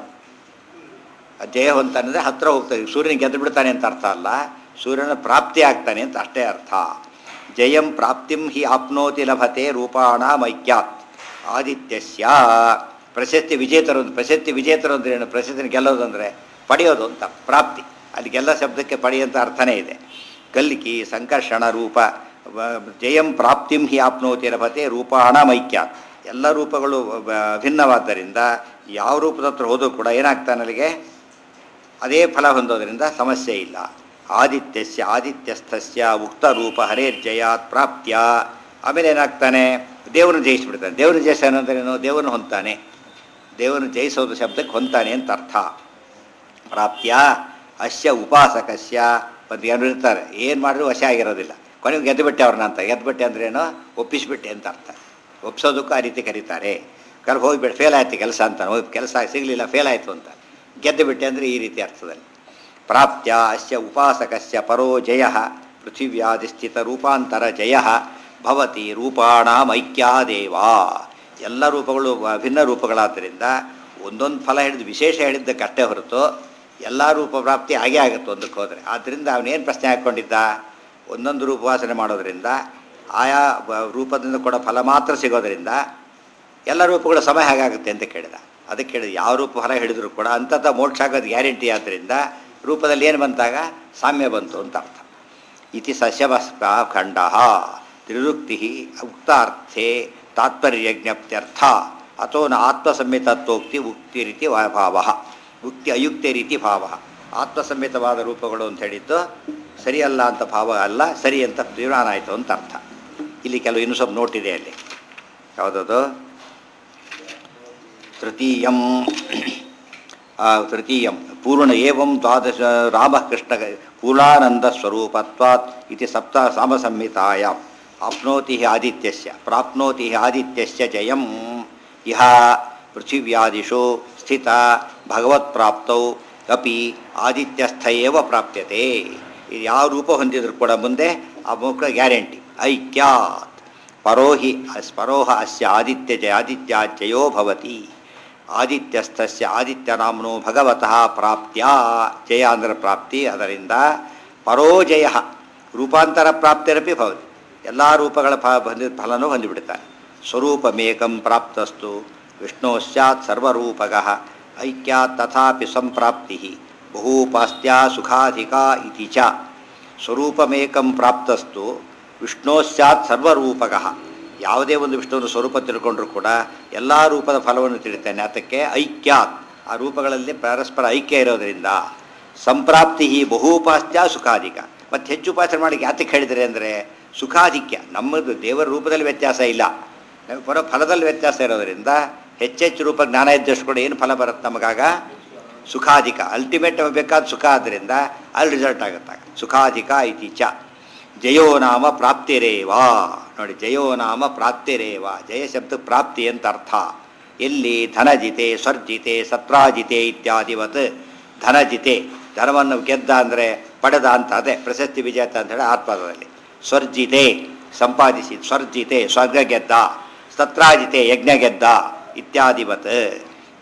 ಜಯ ಹೊಂತಾನೆ ಅಂದರೆ ಹತ್ತಿರ ಹೋಗ್ತಾನೆ, ಸೂರ್ಯನ ಗೆದ್ದು ಬಿಡ್ತಾನೆ ಅಂತ ಅರ್ಥ ಅಲ್ಲ, ಸೂರ್ಯನ ಪ್ರಾಪ್ತಿ ಆಗ್ತಾನೆ ಅಂತ ಅಷ್ಟೇ ಅರ್ಥ. ಜಯಂ ಪ್ರಾಪ್ತಿಂ ಹಿ ಆಪ್ನೋತಿ ಲಭತೆ ರೂಪಾಣ ಮೈಕ್ಯಾತ್ ಆದಿತ್ಯಸ್ಯ. ಪ್ರಶಸ್ತಿ ವಿಜೇತರು, ಪ್ರಶಸ್ತಿ ವಿಜೇತರು ಅಂದ್ರೆ ಏನು? ಪ್ರಶಸ್ತಿನ ಗೆಲ್ಲೋದು ಅಂದರೆ ಪಡೆಯೋದು ಅಂತ ಪ್ರಾಪ್ತಿ. ಅಲ್ಲಿ ಗೆಲ್ಲ ಶಬ್ದಕ್ಕೆ ಪಡೆಯಂಥ ಅರ್ಥನೇ ಇದೆ. ಕಲ್ಕಿ ಸಂಕರ್ಷಣ ರೂಪ ಜಯಂ ಪ್ರಾಪ್ತಿಂ ಹಿ ಆಪ್ನೋತಿ ಲಭತೆ ರೂಪಾಣ ಮೈಕ್ಯಾತ್. ಎಲ್ಲ ರೂಪಗಳು ಭಿನ್ನವಾದ್ದರಿಂದ ಯಾವ ರೂಪದ ಹತ್ರ ಹೋದರೂ ಕೂಡ ಏನಾಗ್ತಾನೆ ಅಲ್ಲಿಗೆ ಅದೇ ಫಲ ಹೊಂದೋದ್ರಿಂದ ಸಮಸ್ಯೆ ಇಲ್ಲ. ಆದಿತ್ಯಸ್ಯ ಆದಿತ್ಯಸ್ಥಸ್ಯ ಉಕ್ತ ರೂಪ ಹರೇರ್ಜಯಾತ್ ಪ್ರಾಪ್ತ್ಯ. ಆಮೇಲೆ ಏನಾಗ್ತಾನೆ, ದೇವರನ್ನು ಜಯಿಸಿಬಿಡ್ತಾನೆ. ದೇವರನ್ನು ಜಯಿಸ್ತಾನೆ ಅಂದ್ರೇನು? ದೇವರನ್ನು ಹೊಂತಾನೆ. ದೇವರನ್ನು ಜಯಿಸೋದು ಶಬ್ದಕ್ಕೆ ಹೊಂತಾನೆ ಅಂತ ಅರ್ಥ. ಪ್ರಾಪ್ತ್ಯ ಅಸ್ಯ ಉಪಾಸಕಸ್ಯ ಒಂದು ಏನು ಇರ್ತಾರೆ, ಏನು ಮಾಡಿದ್ರು ವಶ ಆಗಿರೋದಿಲ್ಲ. ಕೊನೆಗೆ ಗೆದ್ದುಬಿಟ್ಟೆ ಅವ್ರನ್ನ ಅಂತ. ಗೆದ್ದುಬಿಟ್ಟೆ ಅಂದ್ರೇನು? ಒಪ್ಪಿಸಿಬಿಟ್ಟೆ ಅಂತ ಅರ್ಥ. ಒಪ್ಪಿಸೋದಕ್ಕೂ ಆ ರೀತಿ ಕರೀತಾರೆ. ಕಲ್ ಹೋಗಿಬಿಟ್ಟು ಫೇಲ್ ಆಯಿತು ಕೆಲಸ ಅಂತ, ಹೋಗಿ ಕೆಲಸ ಸಿಗಲಿಲ್ಲ ಫೇಲ್ ಆಯಿತು ಅಂತ. ಗೆದ್ದು ಬಿಟ್ಟೆ ಅಂದರೆ ಈ ರೀತಿ ಅರ್ಥದಲ್ಲಿ. ಪ್ರಾಪ್ತ್ಯ ಅಸ್ಯ ಉಪಾಸಕಸ್ಯ ಪರೋ ಜಯ ಪೃಥಿವ್ಯಾಧಿಸ್ಥಿತ ರೂಪಾಂತರ ಜಯ ಭವತಿ ರೂಪಾಣಾಂ ಐಕ್ಯಾದೇವ. ಎಲ್ಲ ರೂಪಗಳು ಭಿನ್ನ ರೂಪಗಳಾದ್ದರಿಂದ ಒಂದೊಂದು ಫಲ ಹಿಡಿದು ವಿಶೇಷ ಹೇಳಿದ್ದಕ್ಕಷ್ಟೇ ಹೊರತು ಎಲ್ಲ ರೂಪ ಪ್ರಾಪ್ತಿ ಆಗೇ ಆಗುತ್ತೆ ಒಂದಕ್ಕೆ ಹೋದರೆ. ಆದ್ದರಿಂದ ಅವನೇನು ಪ್ರಶ್ನೆ ಹಾಕ್ಕೊಂಡಿದ್ದ, ಒಂದೊಂದು ರೂಪವಾಸನೆ ಮಾಡೋದರಿಂದ ಆಯಾ ರೂಪದಿಂದ ಕೂಡ ಫಲ ಮಾತ್ರ ಸಿಗೋದರಿಂದ ಎಲ್ಲ ರೂಪಗಳ ಸಮಯ ಹೇಗಾಗುತ್ತೆ ಅಂತ ಕೇಳಿದ. ಅದಕ್ಕೆ ಕೇಳಿದ ಯಾವ ರೂಪ ಫಲ ಹಿಡಿದ್ರು ಕೂಡ ಅಂಥದ್ದು ಮೋಕ್ಷ ಆಗೋದು ಗ್ಯಾರಂಟಿ. ಆದ್ದರಿಂದ ರೂಪದಲ್ಲಿ ಏನು ಬಂತಾಗ ಸಾಮ್ಯ ಬಂತು ಅಂತ ಅರ್ಥ. ಇತಿ ಸಸ್ಯವಸ್ಕ ಖಂಡ ತ್ರಿರುಕ್ತಿ ಉಕ್ತಾರ್ಥೆ ತಾತ್ಪರ್ಯ ಜ್ಞಪ್ತ್ಯರ್ಥ ಅಥೋ ನ ಆತ್ಮಸಂಹಿತತ್ವೋಕ್ತಿ ಉಕ್ತಿ ರೀತಿ ಭಾವ ಉಕ್ತಿ ಅಯುಕ್ತಿ ರೀತಿ ಭಾವ. ಆತ್ಮಸಂಹಿತವಾದ ರೂಪಗಳು ಅಂತ ಹೇಳಿದ್ದು ಸರಿಯಲ್ಲ ಅಂತ ಭಾವ ಅಲ್ಲ, ಸರಿ ಅಂತ ತೀರ್ಮಾನ ಆಯಿತು ಅಂತ ಅರ್ಥ. ಇಲ್ಲಿ ಕೆಲವು ಇನ್ನೂ ಸ್ವಲ್ಪ ನೋಟಿದೆ ಅಲ್ಲಿ. ಯಾವುದದು? ತೃತೀಯಂ ತೃತೀಯಂ ಪೂರ್ಣ ಏವಂ ದ್ವಾದಶ ರಾಮಕೃಷ್ಣ ಪೂರ್ಣಾನಂದ ಸ್ವರೂಪತ್ವಾತ್ ಇತಿ ಸಪ್ತ ಸಾಮಸಂಹಿತಾಯಾಂ ಆಪ್ನೋತಿ ಆದಿತ್ಯಸ್ಯ ಪ್ರಾಪ್ನೋತಿ ಆದಿತ್ಯಸ್ಯ ಜಯಂ ಇಹ ಪೃಥಿವ್ಯಾದಿಷು ಸ್ಥಿತ ಭಗವತ್ಪ್ರಾಪ್ತೌ ಅಪಿ ಆದಿತ್ಯಸ್ಥ ಏವ ಪ್ರಾಪ್ಯತೆ. ಇದು ಯಾವ ರೂಪ ಹೊಂದಿದ್ರು ಕೂಡ ಮುಂದೆ ಆ ಮುಖ ಗ್ಯಾರಂಟಿ. ಐಕ್ಯಾತ್ ಪರೋಹಿ ಪರೋಹ ಅಸ್ಯ ಆದಿತ್ಯ ಜಯ ಆದಿತ್ಯ ಜಯೋ ಭವತಿ ಆದಿತ್ಯಸ್ಥಸ್ಯ ಆದಿತ್ಯನಾಮ್ನೋ ಭಗವತಃ ಪ್ರಾಪ್ತ್ಯ. ಜಯ ಅಂದರೆ ಪ್ರಾಪ್ತಿ, ಅದರಿಂದ ಪರೋಜಯ ರೂಪಾಂತರ ಪ್ರಾಪ್ತಿರಪಿ ಭವತಿ. ಎಲ್ಲ ರೂಪಗಳ ಫ ಬಂದ ಫಲನೂ ಹೊಂದಿಬಿಡ್ತಾನೆ. ಸ್ವರೂಪಮೇಕಂ ಪ್ರಾಪ್ತಸ್ತು ವಿಷ್ಣು ಸ್ಯಾತ್ ಸರ್ವರೂಪಗಃ ಐಕ್ಯಾತ್ ತಥಾಪಿ ಸಂಪ್ರಾಪ್ತಿ ಬಹುಪಾಸ್ತ್ಯಾ ಸುಖಾಧಿಕಾ ಇತಿ ಚ. ಸ್ವರೂಪಮೇಕಂ ಪ್ರಾಪ್ತಸ್ತು ವಿಷ್ಣು ಸ್ಯಾತ್ ಸರ್ವರೂಪಗಃ. ಯಾವುದೇ ಒಂದು ವಿಷ್ಣುವಿನ ಸ್ವರೂಪ ತಿಳ್ಕೊಂಡ್ರೂ ಕೂಡ ಎಲ್ಲ ರೂಪದ ಫಲವನ್ನು ತಿಳಿತಾನೆ. ಅದಕ್ಕೆ ಐಕ್ಯಾತ್, ಆ ರೂಪಗಳಲ್ಲಿ ಪರಸ್ಪರ ಐಕ್ಯ ಇರೋದರಿಂದ ಸಂಪ್ರಾಪ್ತಿ ಬಹುಪಾಸ್ತ್ಯ ಸುಖಾಧಿಕ. ಮತ್ತು ಹೆಚ್ಚು ಉಪಾಸನೆ ಮಾಡಿ ಯಾತಕ್ಕೆ ಹೇಳಿದರೆ ಅಂದರೆ ಸುಖಾಧಿಕ್ಯ. ನಮ್ಮದು ದೇವರ ರೂಪದಲ್ಲಿ ವ್ಯತ್ಯಾಸ ಇಲ್ಲ, ನಮಗೆ ಬರೋ ಫಲದಲ್ಲಿ ವ್ಯತ್ಯಾಸ ಇರೋದರಿಂದ ಹೆಚ್ಚೆಚ್ಚು ರೂಪ ಜ್ಞಾನ ಇದ್ದಷ್ಟು ಕೂಡ ಏನು ಫಲ ಬರುತ್ತೆ ನಮಗಾಗ? ಸುಖಾಧಿಕ. ಅಲ್ಟಿಮೇಟ್ ನಮಗೆ ಬೇಕಾದ ಸುಖ ಆದ್ದರಿಂದ ಅಲ್ಲಿ ರಿಸಲ್ಟ್ ಆಗುತ್ತಾಗ ಸುಖಾಧಿಕ ಇತಿ ಚ. ಜಯೋ ನಾಮ ಪ್ರಾಪ್ತಿರೇವಾ. ನೋಡಿ, ಜಯೋ ನಾಮ ಪ್ರಾಪ್ತಿರೇವ. ಜಯ ಶಬ್ದ ಪ್ರಾಪ್ತಿ ಅಂತ ಅರ್ಥ. ಎಲ್ಲಿ? ಧನಜಿತೆ ಸ್ವರ್ಜಿತೆ ಸತ್ರಾಜಿತೆ ಇತ್ಯಾದಿವತ್. ಧನಜಿತೆ ಧನವನ್ನು ಗೆದ್ದ ಅಂದರೆ ಪಡೆದ ಅಂತ, ಅದೇ ಪ್ರಶಸ್ತಿ ವಿಜೇತ ಅಂತ ಹೇಳಿ ಆತ್ಮದಲ್ಲಿ. ಸ್ವರ್ಜಿತೆ ಸಂಪಾದಿಸಿ, ಸ್ವರ್ಜಿತೆ ಸ್ವರ್ಗ ಗೆದ್ದ, ಸತ್ರಾಜಿತೆ ಯಜ್ಞ ಗೆದ್ದ ಇತ್ಯಾದಿವತ್.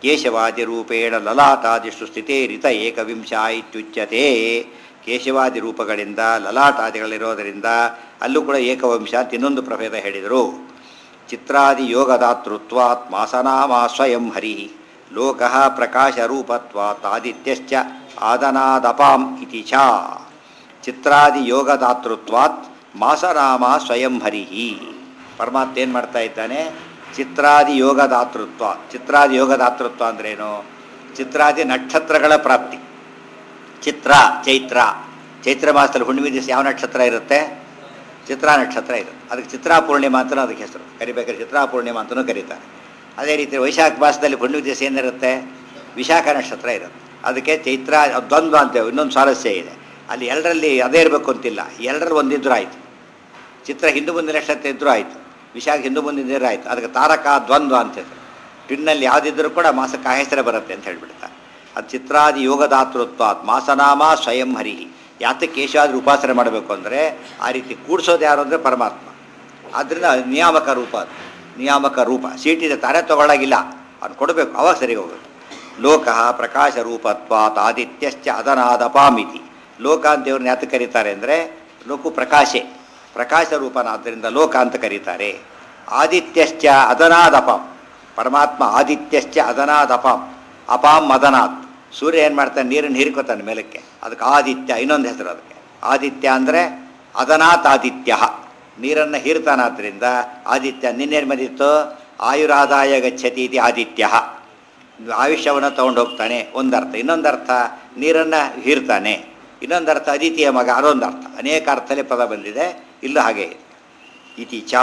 ಕೇಶವಾದಿರೂಪೇಣ ಲಲಾಟಾದಿಷು ಸ್ಥಿತೇರಿತ ಏಕವಿಂಶ ಇತ್ಯುಚ್ಯತೆ. ಕೇಶವಾದಿ ರೂಪಗಳಿಂದ ಲಲಾಟಾದಿಗಳಿರೋದರಿಂದ ಅಲ್ಲೂ ಕೂಡ ಏಕವಂಶ ಅಂತ ಇನ್ನೊಂದು ಪ್ರಭೇದ ಹೇಳಿದರು. ಚಿತ್ರಾದಿ ಯೋಗದಾತೃತ್ವಾತ್ ಮಾಸನಾಮ ಸ್ವಯಂ ಹರಿ ಲೋಕಃ ಪ್ರಕಾಶರೂಪತ್ವಾತ್ ಆದಿತ್ಯಶ್ಚ ಆದನಾದಪಾಂ ಇತಿ ಚ. ಚಿತ್ರಾದಿ ಯೋಗದಾತೃತ್ವಾತ್ ಮಾಸನಾಮ ಸ್ವಯಂ ಹರಿ. ಪರಮಾತ್ಮ ಏನು ಮಾಡ್ತಾ ಇದ್ದಾನೆ? ಚಿತ್ರಾದಿ ಯೋಗದಾತೃತ್ವ. ಚಿತ್ರಾದಿ ಯೋಗದಾತೃತ್ವ ಅಂದ್ರೇನು? ಚಿತ್ರಾದಿ ನಕ್ಷತ್ರಗಳ ಪ್ರಾಪ್ತಿ. ಚಿತ್ರ ಚೈತ್ರ ಚೈತ್ರ ಮಾಸದಲ್ಲಿ ಹುಣ್ಣಿಮೆ ದಿವಸ ಯಾವ ನಕ್ಷತ್ರ ಇರುತ್ತೆ? ಚಿತ್ರಾ ನಕ್ಷತ್ರ ಇರುತ್ತೆ. ಅದಕ್ಕೆ ಚಿತ್ರಾ ಪೂರ್ಣಿಮಾ ಅಂತಲೂ ಅದಕ್ಕೆ ಹೆಸರು. ಕರಿಬೇಕಾದ್ರೆ ಚಿತ್ರಾ ಪೂರ್ಣಿಮಾ ಅಂತಲೂ ಕರೀತಾರೆ. ಅದೇ ರೀತಿ ವೈಶಾಖ ಮಾಸದಲ್ಲಿ ಹುಣ್ಣಿಮೆ ದಿವಸ ಏನಿರುತ್ತೆ? ವಿಶಾಖ ನಕ್ಷತ್ರ ಇರುತ್ತೆ. ಅದಕ್ಕೆ ಚೈತ್ರ ದ್ವಂದ್ವ ಅಂತೇವೆ. ಇನ್ನೊಂದು ಸ್ವಾರಸ್ಯ ಇದೆ, ಅಲ್ಲಿ ಎರಡರಲ್ಲಿ ಅದೇ ಇರಬೇಕು ಅಂತಿಲ್ಲ, ಎರಡರಲ್ಲಿ ಒಂದಿದ್ರೂ ಆಯಿತು. ಚಿತ್ರ ಹಿಂದೂ ಮುಂದಿನ ನಕ್ಷತ್ರ ಇದ್ದರೂ ಆಯಿತು, ವಿಶಾಖ ಹಿಂದೂ ಮುಂದಿನ ಆಯಿತು. ಅದಕ್ಕೆ ತಾರಕ ದ್ವಂದ್ವ ಅಂತ ಹೆಸರು. ಟಿನ್ನಲ್ಲಿ ಯಾವುದಿದ್ದರೂ ಕೂಡ ಮಾಸಕ್ಕೆ ಆ ಹೆಸರೇ ಬರುತ್ತೆ ಅಂತ ಹೇಳ್ಬಿಡ್ತಾರೆ. ಅದು ಚಿತ್ರಾದಿ ಯೋಗದಾತೃತ್ವ ಮಾಸನಾಮ ಸ್ವಯಂ ಹರಿ. ಯಾತಕ್ಕೆ ಕೇಶವಾದಿ ಉಪಾಸನೆ ಮಾಡಬೇಕು ಅಂದರೆ ಆ ರೀತಿ ಕೂಡಿಸೋದು ಯಾರು ಅಂದರೆ ಪರಮಾತ್ಮ. ಆದ್ದರಿಂದ ನಿಯಾಮಕ ರೂಪ, ಅದು ನಿಯಾಮಕ ರೂಪ. ಸೀಟಿದೆ ತಾನೇ ತೊಗೊಳ್ಳಾಗಿಲ್ಲ, ಅವ್ನು ಕೊಡಬೇಕು, ಅವಾಗ ಸರಿ ಹೋಗುತ್ತೆ. ಲೋಕಃ ಪ್ರಕಾಶ ರೂಪತ್ವಾತ್ ಆದಿತ್ಯಶ್ಚ ಅದನಾದಪಾಮಿತಿ. ಲೋಕ ಅಂತ ದೇವ್ರನ್ನ ಯಾತಕ್ಕೆ ಕರೀತಾರೆ ಅಂದರೆ ಲೋಕು ಪ್ರಕಾಶೆ, ಪ್ರಕಾಶ ರೂಪನಾದ್ದರಿಂದ ಲೋಕ ಅಂತ ಕರೀತಾರೆ. ಆದಿತ್ಯಶ್ಚ ಅದನಾದಪಾಂ, ಪರಮಾತ್ಮ ಆದಿತ್ಯಶ್ಚ ಅದನಾದಪಾಂ, ಅಪಾಂ ಅದನಾತ್. ಸೂರ್ಯ ಏನು ಮಾಡ್ತಾನೆ? ನೀರನ್ನು ಹೀರ್ಕೋತಾನೆ ಮೇಲಕ್ಕೆ, ಅದಕ್ಕೆ ಆದಿತ್ಯ ಇನ್ನೊಂದು ಹೆಸರು. ಅದಕ್ಕೆ ಆದಿತ್ಯ ಅಂದರೆ ಅದನಾತ್ ಆದಿತ್ಯ, ನೀರನ್ನು ಹೀರ್ತಾನಾದ್ರಿಂದ ಆದಿತ್ಯ. ನಿನ್ನೇನು ಬಂದಿತ್ತು? ಆಯುರಾದಾಯ ಗಚ್ಚತಿ ಇತಿ ಆದಿತ್ಯ, ಆಯುಷ್ಯವನ್ನು ತೊಗೊಂಡು ಹೋಗ್ತಾನೆ ಒಂದರ್ಥ. ಇನ್ನೊಂದರ್ಥ ನೀರನ್ನು ಹೀರ್ತಾನೆ, ಇನ್ನೊಂದರ್ಥ ಅದಿತಿಯ ಮಗ, ಅದೊಂದು ಅರ್ಥ. ಅನೇಕ ಅರ್ಥದಲ್ಲಿ ಪದ ಬಂದಿದೆ, ಇಲ್ಲೂ ಹಾಗೆ ಇತಿ ಚ.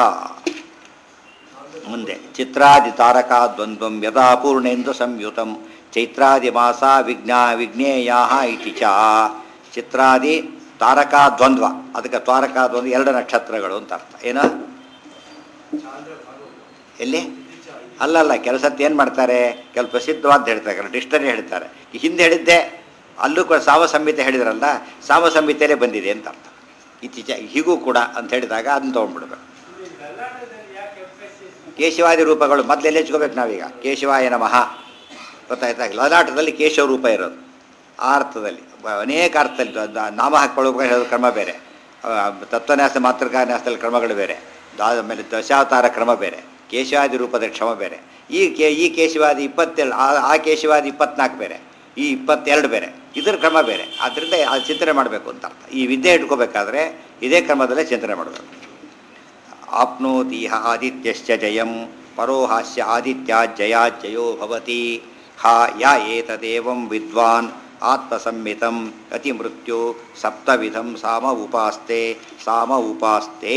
ಮುಂದೆ ಚಿತ್ರಾದಿ ತಾರಕ ದ್ವಂದ್ವಂ ಯದಾ ಪೂರ್ಣೇಂದು ಸಂಯುತಂ ಚೈತ್ರಾದಿ ಮಾಸ ವಿಜ್ಞಾ ವಿಜ್ಞೇಯ ಇತಿ ಚ. ಚಿತ್ರಾದಿ ತಾರಕ ದ್ವಂದ್ವ, ಅದಕ್ಕೆ ತಾರಕ ದ್ವಂದ್ವ ಎರಡು ನಕ್ಷತ್ರಗಳು ಅಂತ ಅರ್ಥ. ಏನು? ಎಲ್ಲಿ? ಅಲ್ಲಲ್ಲ, ಕೆಲಸಕ್ಕೆ ಏನು ಮಾಡ್ತಾರೆ? ಕೆಲವು ಪ್ರಸಿದ್ಧವಾದ ಹೇಳ್ತಾರೆ, ಡಿಕ್ಷನರಿ ಹೇಳ್ತಾರೆ. ಹಿಂದೆ ಹೇಳಿದ್ದೆ ಅಲ್ಲೂ ಕೂಡ ಸಾಮ ಸಂಹಿತೆ ಹೇಳಿದ್ರಲ್ಲ, ಸಾಮ ಸಂಹಿತೆಯಲ್ಲೇ ಬಂದಿದೆ ಅಂತ ಅರ್ಥ. ಇತ್ತೀಚೆ ಹೀಗೂ ಕೂಡ ಅಂತ ಹೇಳಿದಾಗ ಅದನ್ನು ತೊಗೊಂಡ್ಬಿಡ್ಬೇಕು. ಕೇಶವಾದಿ ರೂಪಗಳು ಮೊದಲೆಲ್ಲ ಹೆಚ್ಕೋಬೇಕು ನಾವೀಗ. ಕೇಶವಾಯ ನಮಃ ಗೊತ್ತಾಯ್ತಾ? ಲಲಾಟದಲ್ಲಿ ಕೇಶವ ರೂಪ ಇರೋದು ಆ ಅರ್ಥದಲ್ಲಿ, ಅನೇಕ ಅರ್ಥದಲ್ಲಿ ನಾಮ ಹಾಕೊಳ್ಳೋ ಕ್ರಮ ಬೇರೆ, ತತ್ವನ್ಯಾಸ ಮಾತೃಕಾನ್ಯಾಸದಲ್ಲಿ ಕ್ರಮಗಳು ಬೇರೆ, ಆಮೇಲೆ ದಶಾವತಾರ ಕ್ರಮ ಬೇರೆ, ಕೇಶವಾದಿ ರೂಪದ ಕ್ಷಮ ಬೇರೆ. ಈ ಕೇ ಈ ಕೇಶವಾದಿ ಇಪ್ಪತ್ತೆರಡು, ಆ ಕೇಶವಾದಿ ಇಪ್ಪತ್ನಾಲ್ಕು ಬೇರೆ, ಈ ಇಪ್ಪತ್ತೆರಡು ಬೇರೆ, ಇದರ ಕ್ರಮ ಬೇರೆ. ಆದ್ದರಿಂದ ಅದು ಚಿಂತನೆ ಮಾಡಬೇಕು ಅಂತ ಅರ್ಥ. ಈ ವಿದ್ಯೆ ಇಟ್ಕೋಬೇಕಾದ್ರೆ ಇದೇ ಕ್ರಮದಲ್ಲೇ ಚಿಂತನೆ ಮಾಡಬೇಕು. ಆಪ್ನೋತಿಹ ಆದಿತ್ಯಶ್ಚ ಜಯಂ ಪರೋ ಹಾಸ್ಯ ಆದಿತ್ಯ ಜಯಾ ಜಯೋ ಭವತಿ ಹಾ ಯಾ ಏತದೇವಂ ವಿದ್ವಾನ್ ಆತ್ಮಸಂಹಿತಂ ಅತಿ ಮೃತ್ಯು ಸಪ್ತವಿಧಂ ಸಾಮ ಉಪಾಸ್ತೆ ಸಾಮ ಉಪಾಸ್ತೆ.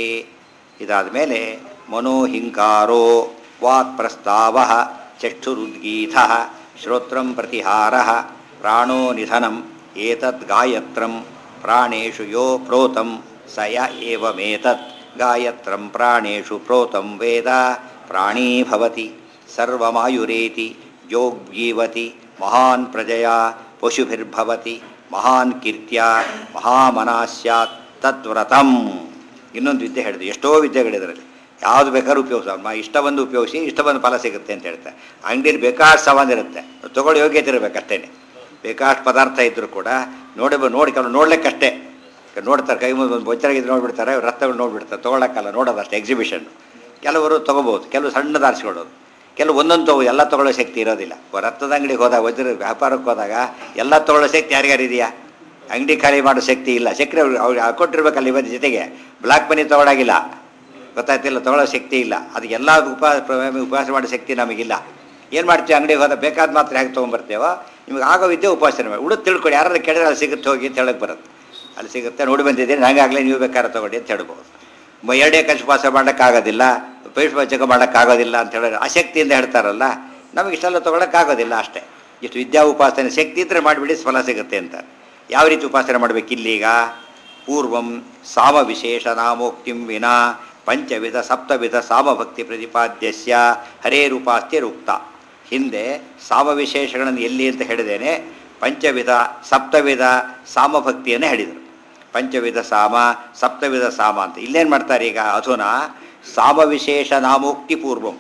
ಇದಾದ ಮೇಲೆ ಮನೋಹಿಂಕಾರೋ ವಾಕ್ ಪ್ರಸ್ತಾವ ಚಕ್ಷುರುದ್ಗೀತ ಶ್ರೋತ್ರಂ ಪ್ರತಿಹಾರ ಪ್ರಾಣೋ ನಿಧನಂ ಏತದ್ ಗಾಯತ್ರಂ ಪ್ರಾಣೇಶು ಯೋ ಪ್ರೋತಂ ಸ ಯ ಏವಮೇತತ್ ಗಾಯತ್ರಂ ಪ್ರಾಣೇಶು ಪ್ರೋತಂ ವೇದ ಪ್ರಾಣೀ ಭವತಿ ಸರ್ವಮಾಯುರೇತಿ ಯೋಗ್ಯೀವತಿ ಮಹಾನ್ ಪ್ರಜಯಾ ಪಶುಭಿರ್ಭವತಿ ಮಹಾನ್ ಕೀರ್ತ್ಯ ಮಹಾಮನಾಸ್ಯಾತ್ ತದ್ವ್ರತಂ. ಇನ್ನೊಂದು ವಿದ್ಯೆ ಹೇಳಿದೆ, ಎಷ್ಟೋ ವಿದ್ಯೆಗಳಿದರಲ್ಲಿ ಯಾವುದು ಬೇಕಾದ್ರೂ ಉಪಯೋಗಿಸ, ಇಷ್ಟ ಬಂದು ಉಪಯೋಗಿಸಿ ಇಷ್ಟ ಬಂದು ಫಲ ಸಿಗುತ್ತೆ ಅಂತ ಹೇಳ್ತಾರೆ. ಅಂಗಡಿಯಲ್ಲಿ ಬೇಕಾಷ್ಟು ಸಾಮಾನು ಇರುತ್ತೆ, ತೊಗೊಳ್ಳೋ ಯೋಗ್ಯತೆ ಇರಬೇಕಷ್ಟೇ. ಬೇಕಾಷ್ಟು ಪದಾರ್ಥ ಇದ್ದರೂ ಕೂಡ ನೋಡಿ ನೋಡಿ ಕೆಲವು ನೋಡ್ಲಿಕ್ಕಷ್ಟೇ ನೋಡ್ತಾರೆ, ಕೈ ಮುಂದೆ ಒಂದು ಬೊಚ್ಚರಾಗಿದ್ದು ನೋಡಿಬಿಡ್ತಾರೆ, ರಥಗಳು ನೋಡಿಬಿಡ್ತಾರೆ, ತೊಗೊಳಕ್ಕಲ್ಲ, ನೋಡೋದಷ್ಟೇ ಎಕ್ಸಿಬಿಷನ್. ಕೆಲವರು ತೊಗೋಬೋದು, ಕೆಲವು ಸಣ್ಣದು ಆರಿಸ್ಕೊಳ್ಳೋದು, ಕೆಲವು ಒಂದೊಂದು ತೊಗೋ ಎಲ್ಲ ತೊಗೊಳ್ಳೋ ಶಕ್ತಿ ಇರೋದಿಲ್ಲ. ರಥದ ಅಂಗಡಿಗೆ ಹೋದಾಗ ವಜ್ರ ವ್ಯಾಪಾರಕ್ಕೆ ಹೋದಾಗ ಎಲ್ಲ ತೊಗೊಳ್ಳೋ ಶಕ್ತಿ ಯಾರಿಗಾರಿದೆಯಾ? ಅಂಗಡಿ ಖಾಲಿ ಮಾಡೋ ಶಕ್ತಿ ಇಲ್ಲ. ಶಕ್ತಿ ಅವ್ರು ಹಾಕೊಟ್ಟಿರ್ಬೇಕಲ್ಲ, ಇವತ್ತು ಜೊತೆಗೆ ಬ್ಲ್ಯಾಕ್ ಮನಿ ತೊಗೊಳಾಗಿಲ್ಲ, ಗೊತ್ತಾಯ್ತಿಲ್ಲ, ತೊಗೊಳ್ಳೋ ಶಕ್ತಿ ಇಲ್ಲ. ಅದಕ್ಕೆ ಎಲ್ಲ ಉಪವಾಸ ಉಪವಾಸ ಮಾಡೋ ಶಕ್ತಿ ನಮಗಿಲ್ಲ. ಏನು ಮಾಡ್ತೀವಿ? ಅಂಗಡಿಗೆ ಹೋದಾಗ ಬೇಕಾದ ಮಾತ್ರ ಹೇಗೆ ತೊಗೊಂಬರ್ತೇವೋ, ನಿಮಗೆ ಆಗೋ ವಿದ್ಯೆ ಉಪವಾಸನೆ ಮಾಡಿ ಉಳಿದು ತಿಳ್ಕೊಳ್ಳಿ. ಯಾರು ಕೇಳಿದ್ರೆ ಅಲ್ಲಿ ಸಿಗುತ್ತೆ ಹೋಗಿ ಅಂತ ಹೇಳಕ್ಕೆ ಬರುತ್ತೆ. ಅಲ್ಲಿ ಸಿಗುತ್ತೆ, ನೋಡಿ ಬಂದಿದ್ದೀನಿ ನನಗಾಗಲೇ ನೀವು ಬೇಕಾದ್ರೆ ತೊಗೊಳ್ಳಿ ಅಂತ ಹೇಳ್ಬೋದು. ಎರಡೇ ಕಚ್ಚು ಉಪವಾಸ ಮಾಡೋಕ್ಕಾಗೋದಿಲ್ಲ, ಪೈಷ್ಪಚಕ ಮಾಡೋಕ್ಕಾಗೋದಿಲ್ಲ ಅಂತ ಹೇಳಿದ್ರೆ ಆಸಕ್ತಿಯಿಂದ ಹೇಳ್ತಾರಲ್ಲ, ನಮಗೆ ಇಷ್ಟೆಲ್ಲ ತೊಗೊಳಕ್ಕಾಗೋದಿಲ್ಲ ಅಷ್ಟೇ. ಇಷ್ಟು ವಿದ್ಯಾ ಉಪಾಸನೆ ಶಕ್ತಿ ಇದ್ದರೆ ಮಾಡಿಬಿಡಿ, ಫಲ ಸಿಗುತ್ತೆ ಅಂತ. ಯಾವ ರೀತಿ ಉಪಾಸನೆ ಮಾಡಬೇಕು ಇಲ್ಲೀಗ? ಪೂರ್ವಂ ಸಾಮ ವಿಶೇಷ ನಾಮೋಕ್ತಿಂ ವಿನಾ ಪಂಚವಿಧ ಸಪ್ತವಿಧ ಸಾಮಭಕ್ತಿ ಪ್ರತಿಪಾದ್ಯಸ್ಯ ಹರೇರುಪಾಸ್ತಿರುಕ್ತ. ಹಿಂದೆ ಸಾಮವಿಶೇಷಗಳನ್ನು ಎಲ್ಲಿ ಅಂತ ಹೇಳಿದ್ದೇನೆ, ಪಂಚವಿಧ ಸಪ್ತವಿಧ ಸಾಮಭಕ್ತಿಯನ್ನು ಹೇಳಿದರು. ಪಂಚವಿಧ ಸಾಮ ಸಪ್ತವಿಧ ಸಾಮ ಅಂತ ಇಲ್ಲೇನು ಮಾಡ್ತಾರೆ ಈಗ? ಅಧುನಾ ಸಾಮವಿಶೇಷ ನಾಮೋಕ್ತಿ ಪೂರ್ವಂ,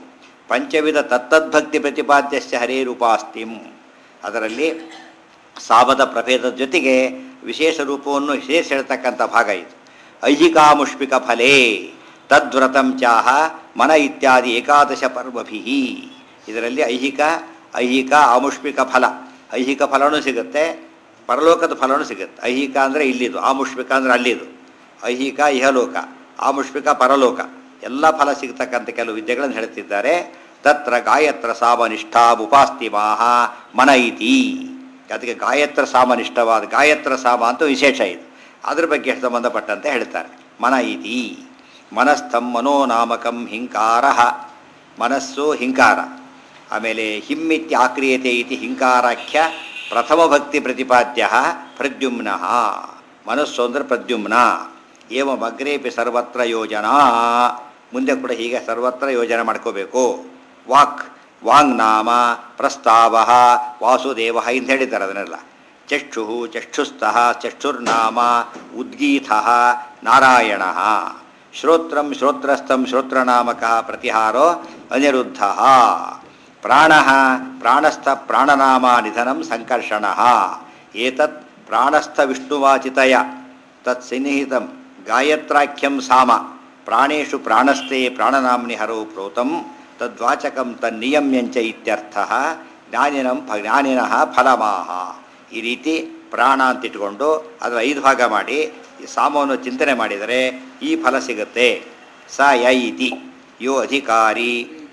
ಪಂಚವಿಧ ತತ್ತದ್ಭಕ್ತಿ ಪ್ರತಿಪಾದ್ಯಶ್ಚ ಹರೇರುಪಾಸ್ತಿಂ. ಅದರಲ್ಲಿ ಸಾಮದ ಪ್ರಭೇದದ ಜೊತೆಗೆ ವಿಶೇಷ ರೂಪವನ್ನು ವಿಶೇಷ ಹೇಳ್ತಕ್ಕಂಥ ಭಾಗ ಇದು. ಐಹಿಕಾಮುಷ್ಪಿಕ ಫಲೇ ತದ್ವ್ರತಂ ಚಾಹ ಮನ ಇತ್ಯಾದಿ ಏಕಾದಶ ಪರ್ವಭಿ. ಇದರಲ್ಲಿ ಐಹಿಕ ಐಹಿಕ ಆಮುಷ್ಪಿಕ ಫಲ, ಐಹಿಕ ಫಲವೂ ಸಿಗುತ್ತೆ, ಪರಲೋಕದ ಫಲವೂ ಸಿಗುತ್ತೆ. ಐಹಿಕ ಅಂದರೆ ಇಲ್ಲಿದು, ಆಮುಷ್ಪಿಕ ಅಂದರೆ ಅಲ್ಲಿದು. ಐಹಿಕ ಇಹಲೋಕ, ಆಮುಷ್ಪಿಕ ಪರಲೋಕ, ಎಲ್ಲ ಫಲ ಸಿಗ್ತಕ್ಕಂಥ ಕೆಲವು ವಿದ್ಯೆಗಳನ್ನು ಹೇಳ್ತಿದ್ದಾರೆ. ತತ್ರ ಗಾಯತ್ರ ಸಾಮನಿಷ್ಠಾ ಉಪಾಸ್ತಿಮಾಹ ಮನ ಇತಿ. ಅದಕ್ಕೆ ಗಾಯತ್ರ ಸಾಮನಿಷ್ಠವಾದ ಗಾಯತ್ರ ಸಾಮ ಅಂತೂ ವಿಶೇಷ ಇದು. ಅದ್ರ ಬಗ್ಗೆ ಸಂಬಂಧಪಟ್ಟಂತೆ ಹೇಳ್ತಾರೆ. ಮನ ಇತಿ ಮನಸ್ಥಂ ಮನೋನಾಮಕಂ ಹಿಂಕಾರ, ಮನಸ್ಸು ಹಿಂಕಾರ. ಆಮೇಲೆ ಹಿಮ್ಮಿತ್ಯ ಆಕ್ರಿಯತೆ ಇತಿ ಹಿಂಕಾರಾಖ್ಯ ಪ್ರಥಮ ಭಕ್ತಿ ಪ್ರತಿಪಾದ್ಯ ಪ್ರದ್ಯುಮ್ನ. ಮನಸ್ಸು ಅಂದರೆ ಪ್ರದ್ಯುಮ್ನ. ಏವಂ ಅಗ್ರೇಪಿ ಸರ್ವತ್ರ ಯೋಜನಾ, ಮುಂದೆ ಕೂಡ ಹೀಗೆ ಸರ್ವತ್ರ ಯೋಜನೆ ಮಾಡ್ಕೋಬೇಕು. ವಾಕ್ ವಾಂಗ್ ನಾಮ ಪ್ರಸ್ತಾವ ವಾಸುದೇವ ಅಂತ ಹೇಳಿದ್ದಾರೆ. ಅದನ್ನೆಲ್ಲ ಚಕ್ಷು ಚಕ್ಷುಸ್ತಃ ಚಕ್ಷುರ್ನಾಮ ಉದ್ಗೀತ ನಾರಾಯಣ. ಶ್ರೋತ್ರಂ ಶ್ರೋತ್ರಸ್ಥಂ ಶ್ರೋತ್ರನಾಮಕ ಪ್ರತಿಹಾರೋ ಅನಿರುದ್ಧ. ಪ್ರಾಣ ಪ್ರಾಣಸ್ಥ ಪ್ರಾಣನಾಮ ನಿಧನಂ ಸಂಕರ್ಷಣ. ಏತತ್ ಪ್ರಾಣಸ್ಥ ವಿಷ್ಣುವಾಚಿತಯ ತತ್ಸನ್ನಿಹಿತಂ ಗಾಯತ್ರಾಖ್ಯಂ ಸಾಮ. ಪ್ರಾಣೇಶು ಪ್ರಾಣಸ್ಥೆ ಪ್ರಾಣನಾಮ್ನಿ ಹರೋ ಪ್ರೋತಂ ತದ್ವಾಚಕಂ ತನ್ನಿಯಮ್ಯಂಚ ಇತ್ಯರ್ಥಃ. ಜ್ಞಾನಿನಂ ಜ್ಞಾನಿನಃ ಫಲಮಾಹ. ಈ ರೀತಿ ಪ್ರಾಣ ಅಂತಿಟ್ಕೊಂಡು ಅದರ ಐದು ಭಾಗ ಮಾಡಿ ಈ ಸಾಮವನ್ನು ಚಿಂತನೆ ಮಾಡಿದರೆ ಈ ಫಲ ಸಿಗುತ್ತೆ. ಸ ಯ ಇತಿ ಯೋ ಅಧಿಕಾರಿ.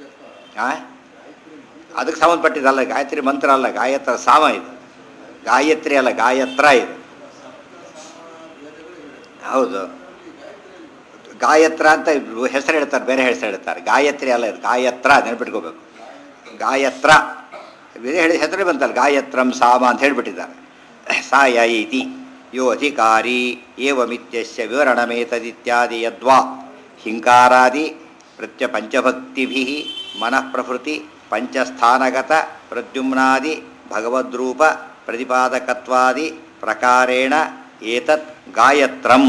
ಅದಕ್ಕೆ ಸಂಬಂಧಪಟ್ಟಿದ್ದಲ್ಲ, ಗಾಯತ್ರಿ ಮಂತ್ರ ಅಲ್ಲ, ಗಾಯತ್ರ ಸಾಮ ಇದು. ಗಾಯತ್ರಿ ಅಲ್ಲ, ಗಾಯತ್ರ ಇದು. ಹೌದು, ಗಾಯತ್ರ ಅಂತ ಹೆಸರು ಹೇಳ್ತಾರೆ, ಬೇರೆ ಹೆಸರು ಹೇಳ್ತಾರೆ. ಗಾಯತ್ರಿ ಅಲ್ಲ ಇದು, ಗಾಯತ್ರ ನೆನಪಿಟ್ಕೋಬೇಕು. ಗಾಯತ್ರ ಬೇರೆ ಹೇಳಿ ಹೆಸರೇ ಬಂತಲ್ಲ, ಗಾಯತ್ರಂ ಸಾಮ ಅಂತ ಹೇಳಿಬಿಟ್ಟಿದ್ದಾರೆ. ಸಾ ಯ ಇತಿ ಯೋ ಅಧಿಕಾರಿ ಏವಮಿತ್ಯಸ್ಯ ವಿವರಣಮೇತದಿತ್ಯಾದಿ ಯದ್ವಾ ಹಿಂಕಾರಾದಿ ಪ್ರತ್ಯ ಪಂಚಭಕ್ತಿಭಿ ಮನಃ ಪ್ರಭೃತಿ ಪಂಚಸ್ಥಾನಗತ ಪ್ರದ್ಯುಮ್ನಾದಿ ಭಗವದ್ರೂಪ ಪ್ರತಿಪಾದಕತ್ವಾದಿ ಪ್ರಕಾರೇಣ ಏತತ್ ಗಾಯತ್ರಂ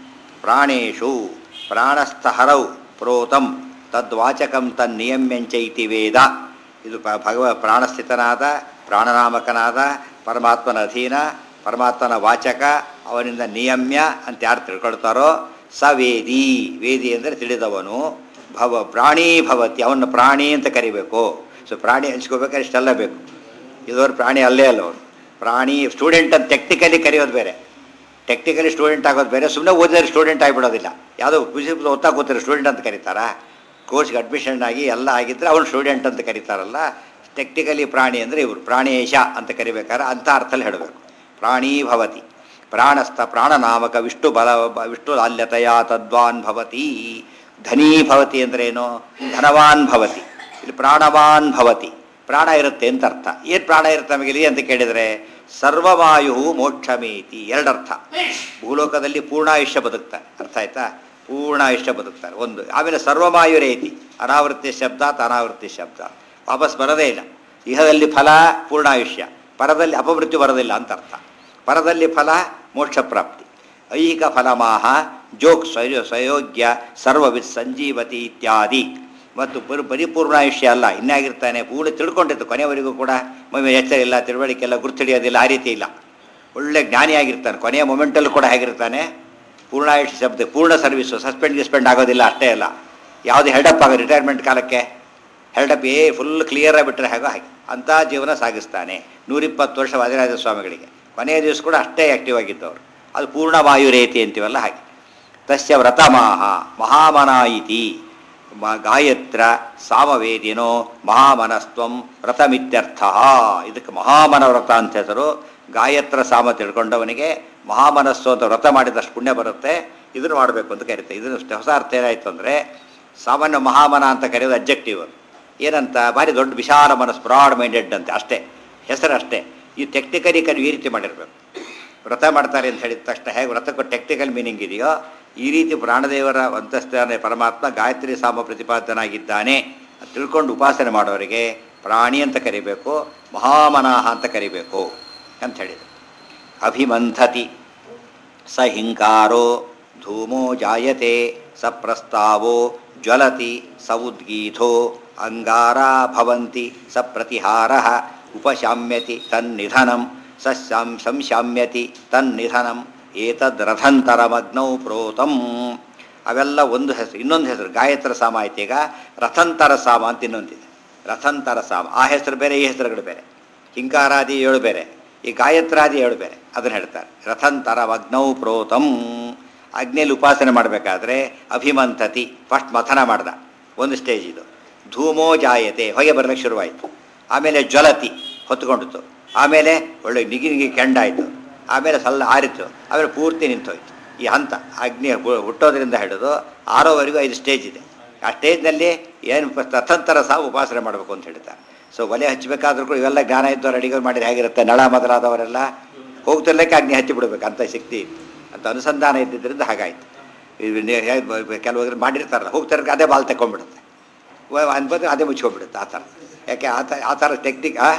ಪ್ರಾಣೇಶು ಪ್ರಾಣಸ್ಥಹರೌ ಪ್ರೋತಂ ತದ್ವಾಚಕಂ ತನ್ನಿಯಮ್ಯಂಚ ಇತಿ ವೇದ. ಇದು ಭಗವ ಪ್ರಾಣಸ್ಥಿತನಾದ ಪ್ರಾಣನಾಮಕನಾದ ಪರಮಾತ್ಮನ ಅಧೀನ, ಪರಮಾತ್ಮನ ವಾಚಕ, ಅವನಿಂದ ನಿಯಮ್ಯ ಅಂತ ಯಾರು ತಿಳ್ಕೊಳ್ತಾರೋ ಸ ವೇದಿ. ವೇದಿ ಅಂದರೆ ತಿಳಿದವನು. ಭವ ಪ್ರಾಣೀ ಭವತಿ, ಅವನು ಪ್ರಾಣಿ ಅಂತ ಕರಿಬೇಕು. ಸೊ ಪ್ರಾಣಿ ಹಂಚ್ಕೋಬೇಕಾದ್ರೆ ಇಷ್ಟೆಲ್ಲ ಬೇಕು. ಇದವರು ಪ್ರಾಣಿ ಅಲ್ಲೇ ಅಲ್ಲ, ಅವರು ಪ್ರಾಣಿ. ಸ್ಟೂಡೆಂಟ್ ಅಂತ ಟೆಕ್ನಿಕಲಿ ಕರೆಯೋದು ಬೇರೆ, ಟೆಕ್ನಿಕಲಿ ಸ್ಟೂಡೆಂಟ್ ಆಗೋದು ಬೇರೆ. ಸುಮ್ಮನೆ ಓದಿದ್ರೆ ಸ್ಟೂಡೆಂಟ್ ಆಗಿಬಿಡೋದಿಲ್ಲ. ಯಾವುದೋ ಖುಷಿ ಓದ್ತಾ ಕೂತಾರೆ ಸ್ಟೂಡೆಂಟ್ ಅಂತ ಕರೀತಾರಾ? ಕೋರ್ಸ್ಗೆ ಅಡ್ಮಿಷನ್ ಆಗಿ ಎಲ್ಲ ಆಗಿದ್ದರೆ ಅವನು ಸ್ಟೂಡೆಂಟ್ ಅಂತ ಕರೀತಾರಲ್ಲ. ಟೆಕ್ನಿಕಲಿ ಪ್ರಾಣಿ ಅಂದರೆ ಇವರು ಪ್ರಾಣೇಶ ಅಂತ ಕರಿಬೇಕಾದ್ರೆ ಅಂಥ ಅರ್ಥದಲ್ಲಿ ಹೇಳಬೇಕು. ಪ್ರಾಣೀ ಭವತಿ ಪ್ರಾಣಸ್ಥ ಪ್ರಾಣನಾಮಕ ವಿಷ್ಣು ಬಲ ವಿಷ್ಣು ಲಾಲ್ಯತೆಯ ತದ್ವಾನ್ ಭವತಿ. ಧನೀ ಭವತಿ ಅಂದ್ರೇನು? ಧನವಾನ್ ಭವತಿ. ಇಲ್ಲಿ ಪ್ರಾಣವಾನ್ ಭವತಿ, ಪ್ರಾಣ ಇರುತ್ತೆ ಅಂತ ಅರ್ಥ. ಏನು ಪ್ರಾಣ ಇರುತ್ತೆ ನಮಗೆ ಇಲ್ಲಿ ಅಂತ ಕೇಳಿದರೆ ಸರ್ವವಾಯು ಮೋಕ್ಷಮೇತಿ. ಎರಡರ್ಥ. ಭೂಲೋಕದಲ್ಲಿ ಪೂರ್ಣಾಯುಷ್ಯ ಬದುಕ್ತಾರೆ, ಅರ್ಥ ಆಯ್ತಾ? ಪೂರ್ಣಾಯುಷ್ಯ ಬದುಕ್ತಾರೆ ಒಂದು. ಆಮೇಲೆ ಸರ್ವಮಾಯುರೇತಿ, ಅನಾವೃತ್ತಿ ಶಬ್ದ ಅನಾವೃತ್ತಿ ಶಬ್ದ ವಾಪಸ್ ಬರೋದೇ ಇಲ್ಲ. ಇಹದಲ್ಲಿ ಫಲ ಪೂರ್ಣಾಯುಷ್ಯ, ಪರದಲ್ಲಿ ಅಪಮೃತ್ಯು ಬರೋದಿಲ್ಲ ಅಂತ ಅರ್ಥ. ಪರದಲ್ಲಿ ಫಲ ಮೋಕ್ಷ ಪ್ರಾಪ್ತಿ. ಐಹಿಕ ಫಲಮಾಹ ಜೋಕ್ ಸ್ವಯ ಸ್ವಯೋಗ್ಯ ಸರ್ವವಿತ್ ಸಂಜೀವತಿ ಇತ್ಯಾದಿ. ಮತ್ತು ಪರಿ ಪರಿಪೂರ್ಣಾಯುಷ್ಯ ಅಲ್ಲ, ಇನ್ನಾಗಿರ್ತಾನೆ ಪೂರ್ಣ ತಿಳ್ಕೊಂಡಿತ್ತು ಕೊನೆಯವರೆಗೂ ಕೂಡ. ಮಮ್ಮಿ ಎಚ್ಚರ ಇಲ್ಲ, ತಿಳುವಳಿಕೆ ಇಲ್ಲ, ಗುರುತಿಡಿಯೋದಿಲ್ಲ, ಆ ರೀತಿ ಇಲ್ಲ. ಒಳ್ಳೆ ಜ್ಞಾನಿಯಾಗಿರ್ತಾನೆ, ಕೊನೆಯ ಮೊಮೆಂಟಲ್ಲೂ ಕೂಡ ಹೇಗಿರ್ತಾನೆ? ಪೂರ್ಣಾಯುಷ್ಯ ಶಬ್ದ ಪೂರ್ಣ ಸರ್ವಿಸು, ಸಸ್ಪೆಂಡ್ ಗಿಸ್ಪೆಂಡ್ ಆಗೋದಿಲ್ಲ. ಅಷ್ಟೇ ಅಲ್ಲ, ಯಾವುದೇ ಹೆಲ್ಡಪ್ ಆಗ ರಿಟೈರ್ಮೆಂಟ್ ಕಾಲಕ್ಕೆ ಹೆಲ್ಡಪ್ ಏ ಫುಲ್ ಕ್ಲಿಯರಾಗಿ ಬಿಟ್ಟರೆ ಹೇಗೋ ಹಾಗೆ ಅಂಥ ಜೀವನ ಸಾಗಿಸ್ತಾನೆ. ನೂರಿಪ್ಪತ್ತು ವರ್ಷ ವಾದಿರಾಜ ಸ್ವಾಮಿಗಳಿಗೆ ಕೊನೆಯ ದಿವಸ ಕೂಡ ಅಷ್ಟೇ ಆ್ಯಕ್ಟಿವ್ ಆಗಿದ್ದವರು. ಅದು ಪೂರ್ಣವಾಯು ರೇತಿ ಅಂತೀವಲ್ಲ ಹಾಗೆ. ತಸ್ಯ ವ್ರತಮಾಹ ಮಹಾಮನ ಇತಿ. ಗಾಯತ್ರ ಸಾಮವೇದಿನೋ ಮಹಾಮನಸ್ತ್ವಂ ವ್ರತಮಿತ್ಯರ್ಥ. ಇದಕ್ಕೆ ಮಹಾಮನ ವ್ರತ ಅಂತ ಹೆಸರು. ಗಾಯತ್ರ ಸಾಮ ತಿಳ್ಕೊಂಡವನಿಗೆ ಮಹಾಮನಸ್ಸು ಅಂತ ವ್ರತ ಮಾಡಿದಷ್ಟು ಪುಣ್ಯ ಬರುತ್ತೆ. ಇದನ್ನು ಮಾಡಬೇಕು ಅಂತ ಕರೀತಾರೆ. ಇದನ್ನು ಹೊಸ ಅರ್ಥ ಏನಾಯಿತು ಅಂದರೆ, ಸಾಮಾನ್ಯ ಮಹಾಮನ ಅಂತ ಕರೆಯೋದು ಅಬ್ಜೆಕ್ಟಿವ್. ಏನಂತ? ಭಾರಿ ದೊಡ್ಡ ವಿಶಾಲ ಮನಸ್ಸು, ಬ್ರಾಡ್ ಮೈಂಡೆಡ್ ಅಂತ ಅಷ್ಟೇ, ಹೆಸರು ಅಷ್ಟೇ. ಈ ಟೆಕ್ನಿಕಲಿ ಕಲಿ ಈ ರೀತಿ ಮಾಡಿರಬೇಕು. ವ್ರತ ಮಾಡ್ತಾರೆ ಅಂತ ಹೇಳಿದ ತಕ್ಷಣ ಹೇಗೆ ವ್ರತಕ್ಕೂ ಟೆಕ್ನಿಕಲ್ ಮೀನಿಂಗ್ ಇದೆಯೋ, ಈ ರೀತಿ ಪ್ರಾಣದೇವರ ಅಂತಸ್ಥಾನ ಪರಮಾತ್ಮ ಗಾಯತ್ರಿ ಸಾಮ ಪ್ರತಿಪಾದನಾಗಿದ್ದಾನೆ ತಿಳ್ಕೊಂಡು ಉಪಾಸನೆ ಮಾಡೋರಿಗೆ ಪ್ರಾಣಿ ಅಂತ ಕರಿಬೇಕು, ಮಹಾಮನಾಹ ಅಂತ ಕರಿಬೇಕು ಅಂತ ಹೇಳಿದರು. ಅಭಿಮಂಥತಿ ಸ ಹಿಂಕಾರೋ ಧೂಮೋ ಜಾಯತೆ ಸ ಪ್ರಸ್ತಾವೋ ಜ್ವಲತಿ ಸ ಉದ್ಗೀಥೋ ಅಂಗಾರಾ ಭವಂತಿ ಸ ಪ್ರತಿಹಾರಃ ಉಪಶಾಮ್ಯತಿ ತನ್ನಿಧನಂ ಸ ಶಂ ಸಂಶಾಮ್ಯತಿ ತನ್ನಿಧನಂ ಏತದ್ರಥಂತರಮಗ್ನೌ ಪ್ರೋತಂ. ಅವೆಲ್ಲ ಒಂದು ಹೆಸರು. ಇನ್ನೊಂದು ಹೆಸರು ಗಾಯತ್ರ ಸಾಮ ಆಯ್ತು. ಈಗ ರಥಂತರ ಸಾಮ ಅಂತ ಇನ್ನೊಂದಿದೆ. ರಥಂತರ ಸಾಮ ಆ ಹೆಸರು ಬೇರೆ, ಈ ಹೆಸರುಗಳು ಬೇರೆ. ಹಿಂಕಾರಾದಿ ಏಳು ಬೇರೆ, ಈ ಗಾಯತ್ರಾದಿ ಏಳು ಬೇರೆ. ಅದನ್ನು ಹೇಳ್ತಾರೆ ರಥಂತರ ಅಗ್ನೌ ಪ್ರೋತಂ. ಅಗ್ನಿಯಲ್ಲಿ ಉಪಾಸನೆ ಮಾಡಬೇಕಾದ್ರೆ ಅಭಿಮಂಥತಿ ಫಸ್ಟ್ ಮಥನ ಮಾಡ್ದ, ಒಂದು ಸ್ಟೇಜ್ ಇದು. ಧೂಮೋ ಜಾಯತೆ ಹೊಗೆ ಬರಲಿಕ್ಕೆ ಶುರುವಾಯಿತು. ಆಮೇಲೆ ಜ್ವಲತಿ ಹೊತ್ಕೊಂಡಿತು. ಆಮೇಲೆ ಒಳ್ಳೆ ನಿಗಿ ನಿಗಿ ಕೆಂಡಾಯಿತು. ಆಮೇಲೆ ಸಲ್ಲ ಆರಿತು. ಆಮೇಲೆ ಪೂರ್ತಿ ನಿಂತೋಯ್ತು. ಈ ಹಂತ ಅಗ್ನಿ ಹುಟ್ಟೋದ್ರಿಂದ ಹಿಡಿದು ಆರೋವರೆಗೂ ಐದು ಸ್ಟೇಜ್ ಇದೆ. ಆ ಸ್ಟೇಜ್ನಲ್ಲಿ ಏನು ರಥಂತರ ಸಹ ಉಪಾಸನೆ ಮಾಡಬೇಕು ಅಂತ ಹೇಳ್ತಾರೆ. ಸೊ ಒಲೆ ಹಚ್ಚಬೇಕಾದ್ರೂ ಕೂಡ ಇವೆಲ್ಲ ಜ್ಞಾನ ಇದ್ದವ್ರು ಅಡಿಗೆ ಮಾಡಿದ್ರೆ ಹೇಗಿರುತ್ತೆ, ನಳ ಮೊದಲಾದವರೆಲ್ಲ ಹೋಗ್ತಿರ್ಲಿಕ್ಕೆ ಅಗ್ನಿ ಹಚ್ಚಿ ಬಿಡಬೇಕು ಅಂತ ಶಕ್ತಿ ಇತ್ತು, ಅಂತ ಅನುಸಂಧಾನ ಇದ್ದಿದ್ದರಿಂದ ಹಾಗಾಯಿತು. ಕೆಲವರು ಮಾಡಿರ್ತಾರಲ್ಲ, ಹೋಗ್ತಿರ್ಲಿಕ್ಕೆ ಅದೇ ಬಾಲ್ ತಗೊಂಡ್ಬಿಡುತ್ತೆ, ಅನ್ಬೋದು ಅದೇ ಮುಚ್ಕೊಂಡ್ಬಿಡುತ್ತೆ ಆ ಥರ. ಯಾಕೆ ಆ ಥರ ಆ ಥರ ಟೆಕ್ನಿಕ್ ಹಾಂ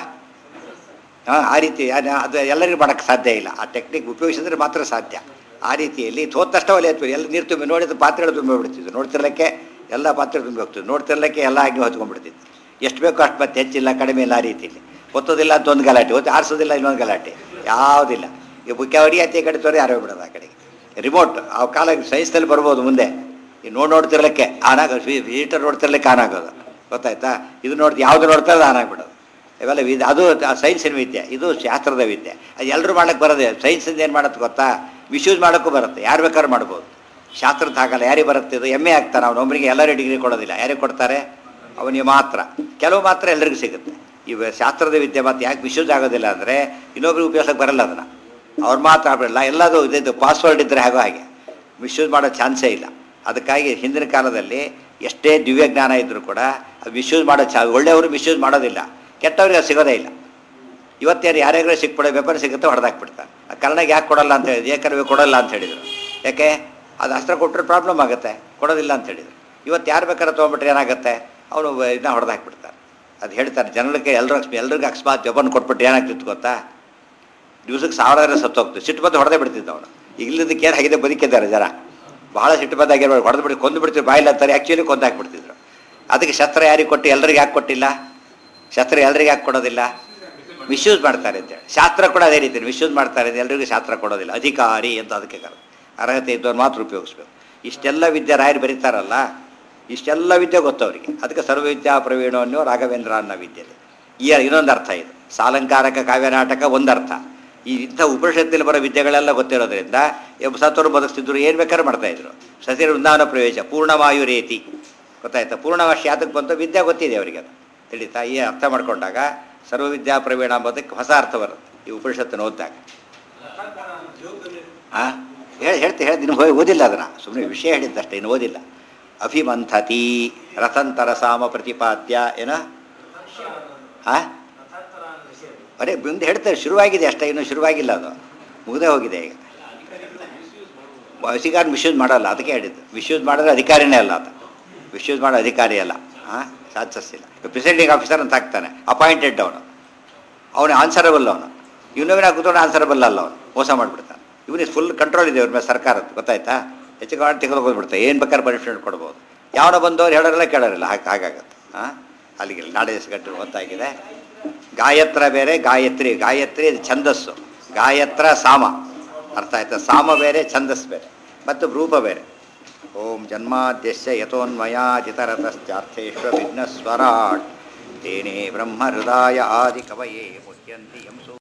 ಆ ರೀತಿ ಅದು ಎಲ್ಲರಿಗೂ ಮಾಡೋಕ್ಕೆ ಸಾಧ್ಯ ಇಲ್ಲ. ಆ ಟೆಕ್ನಿಕ್ ಉಪಯೋಗಿಸಿದ್ರೆ ಮಾತ್ರ ಸಾಧ್ಯ. ಆ ರೀತಿಯಲ್ಲಿ ತೋತಷ್ಟ ಒಲೆ ಹತ್ತೀವಿ, ಎಲ್ಲ ನೀರು ತುಂಬಿ ನೋಡಿದ್ರೆ ಪಾತ್ರೆಗಳು ತುಂಬಿ ಬಿಡ್ತಿದ್ವು. ನೋಡ್ತಿರ್ಲಿಕ್ಕೆ ಎಲ್ಲ ಪಾತ್ರೆ ತುಂಬಿ ಹೋಗ್ತಿದ್ವು, ನೋಡ್ತಿರ್ಲಿಕ್ಕೆ ಎಲ್ಲ ಅಗ್ನಿ ಹೊತ್ಕೊಂಡ್ಬಿಡ್ತಿದ್ವು. ಎಷ್ಟು ಬೇಕೋ ಅಷ್ಟು ಮತ್ತೆ ಹೆಚ್ಚಿಲ್ಲ ಕಡಿಮೆ ಇಲ್ಲ. ಆ ರೀತಿಯಲ್ಲಿ ಒತ್ತೋದಿಲ್ಲ ಅಂತ ಒಂದು ಗಲಾಟೆ, ಒತ್ತು ಆರಿಸೋದಿಲ್ಲ ಇನ್ನೊಂದು ಗಲಾಟೆ, ಯಾವುದಿಲ್ಲ. ಈಗ ಬುಕ್ಕೆ ಅವರಿಗೆ ಅತಿ ಕಡೆ ತೋರಿ ಯಾರೋ ಬಿಡೋದು ಆ ಕಡೆಗೆ. ರಿಮೋಟ್ ಆ ಕಾಲ ಸೈನ್ಸ್ನಲ್ಲಿ ಬರ್ಬೋದು ಮುಂದೆ. ಈ ನೋಡಿ ನೋಡ್ತಿರ್ಲಿಕ್ಕೆ ಆನ್ ಆಗೋದು, ಹೀಟರ್ ನೋಡ್ತಿರ್ಲಿಕ್ಕೆ ಆನ್ ಆಗೋದು, ಗೊತ್ತಾಯ್ತಾ? ಇದು ನೋಡ್ತಿ ಯಾವುದು ನೋಡ್ತಾರೆ ಆನ್ ಆಗಿಬಿಡೋದು. ಇವೆಲ್ಲ ವಿದ್ಯೆ, ಅದು ಸೈನ್ಸಿನ ವಿದ್ಯೆ, ಇದು ಶಾಸ್ತ್ರದ ವಿದ್ಯೆ. ಅದು ಎಲ್ಲರೂ ಮಾಡೋಕ್ಕೆ ಬರೋದೆ. ಸೈನ್ಸಿಂದ ಏನು ಮಾಡುತ್ತೆ ಗೊತ್ತಾ, ಮಿಸ್ಯೂಸ್ ಮಾಡೋಕ್ಕೂ ಬರುತ್ತೆ, ಯಾರು ಬೇಕಾದ್ರೂ ಮಾಡ್ಬೋದು. ಶಾಸ್ತ್ರದ ಹಾಗಲ್ಲ, ಯಾರಿಗೆ ಬರುತ್ತೆ ಇದು ಹೆಮ್ಮೆ ಆಗ್ತಾನೆ. ಅವನು ಒಬ್ಬರಿಗೆ ಎಲ್ಲರೂ ಡಿಗ್ರಿ ಕೊಡೋದಿಲ್ಲ, ಯಾರಿಗೆ ಕೊಡ್ತಾರೆ? ಅವನಿಗೆ ಮಾತ್ರ, ಕೆಲವು ಮಾತ್ರ ಎಲ್ಲರಿಗೂ ಸಿಗುತ್ತೆ. ಇವ ಶಾಸ್ತ್ರದ ವಿದ್ಯೆ ಮತ್ತು ಯಾಕೆ ಮಿಸ್ಯೂಸ್ ಆಗೋದಿಲ್ಲ ಅಂದರೆ ಇನ್ನೊಬ್ರಿಗೆ ಉಪಯೋಗಕ್ಕೆ ಬರಲ್ಲ. ಅದನ್ನು ಅವ್ರು ಮಾತ್ರ ಆಗಲ್ಲ. ಎಲ್ಲದು ಇದು ಪಾಸ್ವರ್ಡ್ ಇದ್ದರೆ ಹಾಗೋ ಹಾಗೆ ಮಿಸ್ಯೂಸ್ ಮಾಡೋ ಚಾನ್ಸೇ ಇಲ್ಲ. ಅದಕ್ಕಾಗಿ ಹಿಂದಿನ ಕಾಲದಲ್ಲಿ ಎಷ್ಟೇ ದಿವ್ಯಜ್ಞಾನ ಇದ್ದರೂ ಕೂಡ ಅದು ಮಿಸ್ಯೂಸ್ ಮಾಡೋ ಚಾ ಒಳ್ಳೆಯವರು ಮಿಸ್ಯೂಸ್ ಮಾಡೋದಿಲ್ಲ, ಕೆಟ್ಟವ್ರಿಗೆ ಅದು ಸಿಗೋದೇ ಇಲ್ಲ. ಇವತ್ತೇನು ಯಾರ್ಯಾರು ಸಿಕ್ಬಿಡೋ ವೆಪನ್ ಸಿಗುತ್ತೆ ಹೊಡೆದಾಕ್ಬಿಡ್ತಾರೆ. ಆ ಕರ್ನಾಗೆ ಯಾಕೆ ಕೊಡಲ್ಲ ಅಂತ ಹೇಳಿದ್ರು, ಏಕರವೇ ಕೊಡಲ್ಲ ಅಂತ ಹೇಳಿದರು. ಯಾಕೆ? ಅದು ಅಸ್ತ್ರ ಕೊಟ್ಟರೆ ಪ್ರಾಬ್ಲಮ್ ಆಗುತ್ತೆ, ಕೊಡೋದಿಲ್ಲ ಅಂತ ಹೇಳಿದರು. ಇವತ್ತು ಯಾರು ಬೇಕಾದ್ರೆ ತೊಗೊಂಡ್ಬಿಟ್ರೆ ಏನಾಗುತ್ತೆ, ಅವನು ಇದನ್ನ ಹೊಡೆದಾಕ್ಬಿಡ್ತಾರೆ. ಅದು ಹೇಳ್ತಾರೆ ಜನಗಳಿಗೆ, ಎಲ್ಲರೂ ಎಲ್ರಿಗೂ ಅಕಸ್ಮಾತ್ ವೆಪನ್ ಕೊಟ್ಬಿಟ್ಟು ಏನಾಗ್ತಿತ್ತು ಗೊತ್ತಾ, ದಿವ್ಸಕ್ಕೆ ಸಾವಿರಾರು ಸತ್ತೋಗ್ತು. ಸಿಟ್ಟು ಬಂದು ಹೊಡೆದೇ ಬಿಡ್ತಿದ್ದ ಅವನು. ಈಗ ಇಲ್ಲದಕ್ಕೆ ಏನಾಗಿದೆ ಬದುಕಿದ್ದಾರೆ ಜನ, ಭಾಳ ಸಿಟ್ಟು ಬಂದಾಗಿರ್ಬೋದು, ಹೊಡೆದು ಬಿಟ್ಟು ಕೊಂದು ಬಿಡ್ತಿದ್ರು, ಬಾಯಿಲ್ಲ ಅಂತಾರೆ, ಆ್ಯಕ್ಚುಲಿ ಕೊಂದು ಹಾಕ್ಬಿಡ್ತಿದ್ರು. ಅದಕ್ಕೆ ಶಸ್ತ್ರ ಯಾರಿಗೆ ಕೊಟ್ಟು ಎಲ್ಲರಿಗೆ ಯಾಕೆ ಕೊಟ್ಟಿಲ್ಲ? ಶಸ್ತ್ರ ಎಲ್ಲರಿಗೆ ಯಾಕೆ ಕೊಡೋದಿಲ್ಲ? ಮಿಸ್ಯೂಸ್ ಮಾಡ್ತಾರೆ ಅಂತೇಳಿ. ಶಾಸ್ತ್ರ ಕೂಡ ಅದೇ ರೀತಿ ಮಿಸ್ಯೂಸ್ ಮಾಡ್ತಾರೆ, ಎಲ್ಲರಿಗೂ ಶಾಸ್ತ್ರ ಕೊಡೋದಿಲ್ಲ. ಅಧಿಕಾರಿ ಅಂತ ಅದಕ್ಕೆ ಕರ ಅರ್ಹತೆ ಇದ್ದವ್ರು ಮಾತ್ರ ಉಪಯೋಗಿಸ್ಬೇಕು. ಇಷ್ಟೆಲ್ಲ ವಿದ್ಯೆ ರಾಯರು ಬರೀತಾರಲ್ಲ, ಇಷ್ಟೆಲ್ಲ ವಿದ್ಯೆ ಗೊತ್ತವರಿಗೆ. ಅದಕ್ಕೆ ಸರ್ವವಿದ್ಯಾ ಪ್ರವೀಣ ಅನ್ನೋ ರಾಘವೇಂದ್ರ ಅನ್ನೋ ವಿದ್ಯೆಯಲ್ಲಿ ಈ ಇನ್ನೊಂದು ಅರ್ಥ ಇದು. ಸಾಲಂಕಾರಕ ಕಾವ್ಯನಾಟಕ ಒಂದರ್ಥ. ಈ ಇಂಥ ಉಪನಿಷತ್ತಿನಲ್ಲಿ ಬರೋ ವಿದ್ಯೆಗಳೆಲ್ಲ ಗೊತ್ತಿರೋದ್ರಿಂದ ಸತ್ತವರು ಬದುಕ್ತಿದ್ರು, ಏನು ಬೇಕಾದ್ರೂ ಮಾಡ್ತಾಯಿದ್ರು. ಸತಿರ ವೃಂದಾವನ ಪ್ರವೇಶ ಪೂರ್ಣವಾಯು ರೀತಿ ಗೊತ್ತಾಯ್ತಾ? ಪೂರ್ಣವಾಶಿ ಯಾತಕ್ಕೆ ಬಂತು, ವಿದ್ಯೆ ಗೊತ್ತಿದೆ ಅವರಿಗೆ. ಅದು ತಿಳಿತಾ? ಈ ಅರ್ಥ ಮಾಡ್ಕೊಂಡಾಗ ಸರ್ವವಿದ್ಯಾ ಪ್ರವೀಣ ಅಂಬೋದಕ್ಕೆ ಹೊಸ ಅರ್ಥ ಬರುತ್ತೆ ಈ ಉಪನಿಷತ್ತನ್ನು ಓದಿದಾಗ. ಹಾಂ ಹೇಳಿ ಹೇಳ್ತಿ ಹೇಳಿ ಇನ್ನು ಓದಿಲ್ಲ ಅದನ್ನು, ಸುಮ್ಮನೆ ವಿಷಯ ಹೇಳಿದ್ದಷ್ಟೇ, ಇನ್ನು ಓದಿಲ್ಲ. ಅಭಿಮಂಥತಿ ರಥಂತರ ಸಾಮ ಪ್ರತಿಪಾದ್ಯ ಏನ ಹಾಂ ಅರೆ ಮುಂದೆ ಹೇಳ್ತಾರೆ, ಶುರುವಾಗಿದೆ ಅಷ್ಟೇ, ಇನ್ನೂ ಶುರುವಾಗಿಲ್ಲ, ಅದು ಮುಗಿದೇ ಹೋಗಿದೆ. ಈಗ ಅಧಿಕಾರ ಮಿಸ್ಯೂಸ್ ಮಾಡಲ್ಲ, ಅದಕ್ಕೆ ಹೇಳಿದ್ದು. ಮಿಸ್ಯೂಸ್ ಮಾಡಿದ್ರೆ ಅಧಿಕಾರಿನೇ ಅಲ್ಲ, ಅದು ಮಿಸ್ಯೂಸ್ ಮಾಡೋ ಅಧಿಕಾರಿ ಅಲ್ಲ. ಹಾಂ ಚಾನ್ಸಸ್ ಇಲ್ಲ. ಪ್ರಿಸೈಡಿಂಗ್ ಆಫೀಸರ್ ಅಂತ ಹಾಕ್ತಾನೆ, ಅಪಾಯಿಂಟೆಡ್ ಅವನು, ಅವನು ಆನ್ಸರಬಲ್. ಅವನು ಇವನವೇ ಕೂತ್ಕೊಂಡು ಆನ್ಸರಬಲ್ ಅಲ್ಲ, ಅವನು ಮೋಸ ಮಾಡಿಬಿಡ್ತಾನೆ. ಇವನಿಗೆ ಫುಲ್ ಕಂಟ್ರೋಲ್ ಇದೆ ಇವ್ರ ಮೇಲೆ ಸರ್ಕಾರದ, ಗೊತ್ತಾಯ್ತಾ? ಹೆಚ್ಚು ಕಾಣ ತೆಗೆದು ಹೋಗ್ಬಿಡ್ತಾರೆ, ಏನು ಬೇಕಾದ್ರೆ ಪನಿಷ್ಮೆಂಟ್ ಕೊಡ್ಬೋದು. ಯಾವನೋ ಬಂದವ್ರು ಹೇಳೋರಿಲ್ಲ ಕೇಳೋರಿಲ್ಲ, ಹಾಗೆ ಹಾಗಾಗತ್ತೆ. ಹಾಂ ಅಲ್ಲಿಗೆ ನಾಳೆ ಗಂಟೆ ಗೊತ್ತಾಗಿದೆ. ಗಾಯತ್ರ ಬೇರೆ, ಗಾಯತ್ರಿ ಗಾಯತ್ರಿ ಇದು ಛಂದಸ್ಸು, ಗಾಯತ್ರ ಸಾಮ, ಅರ್ಥ ಆಯ್ತಾ? ಸಾಮ ಬೇರೆ, ಛಂದಸ್ ಬೇರೆ, ಮತ್ತು ರೂಪ ಬೇರೆ. ಓಂ ಜನ್ಮಾದ್ಯಸ್ಯ ಯತೋನ್ಮಯಾದಿತರತಶ್ಚಾರ್ಥೇಶ್ವ ವಿಘ್ನಸ್ವರಾಟ್ ತೇನೇ ಬ್ರಹ್ಮ ಹೃದಯ ಆದಿ ಕವಯೇ ಮುಹ್ಯಂತಿ ಯಂ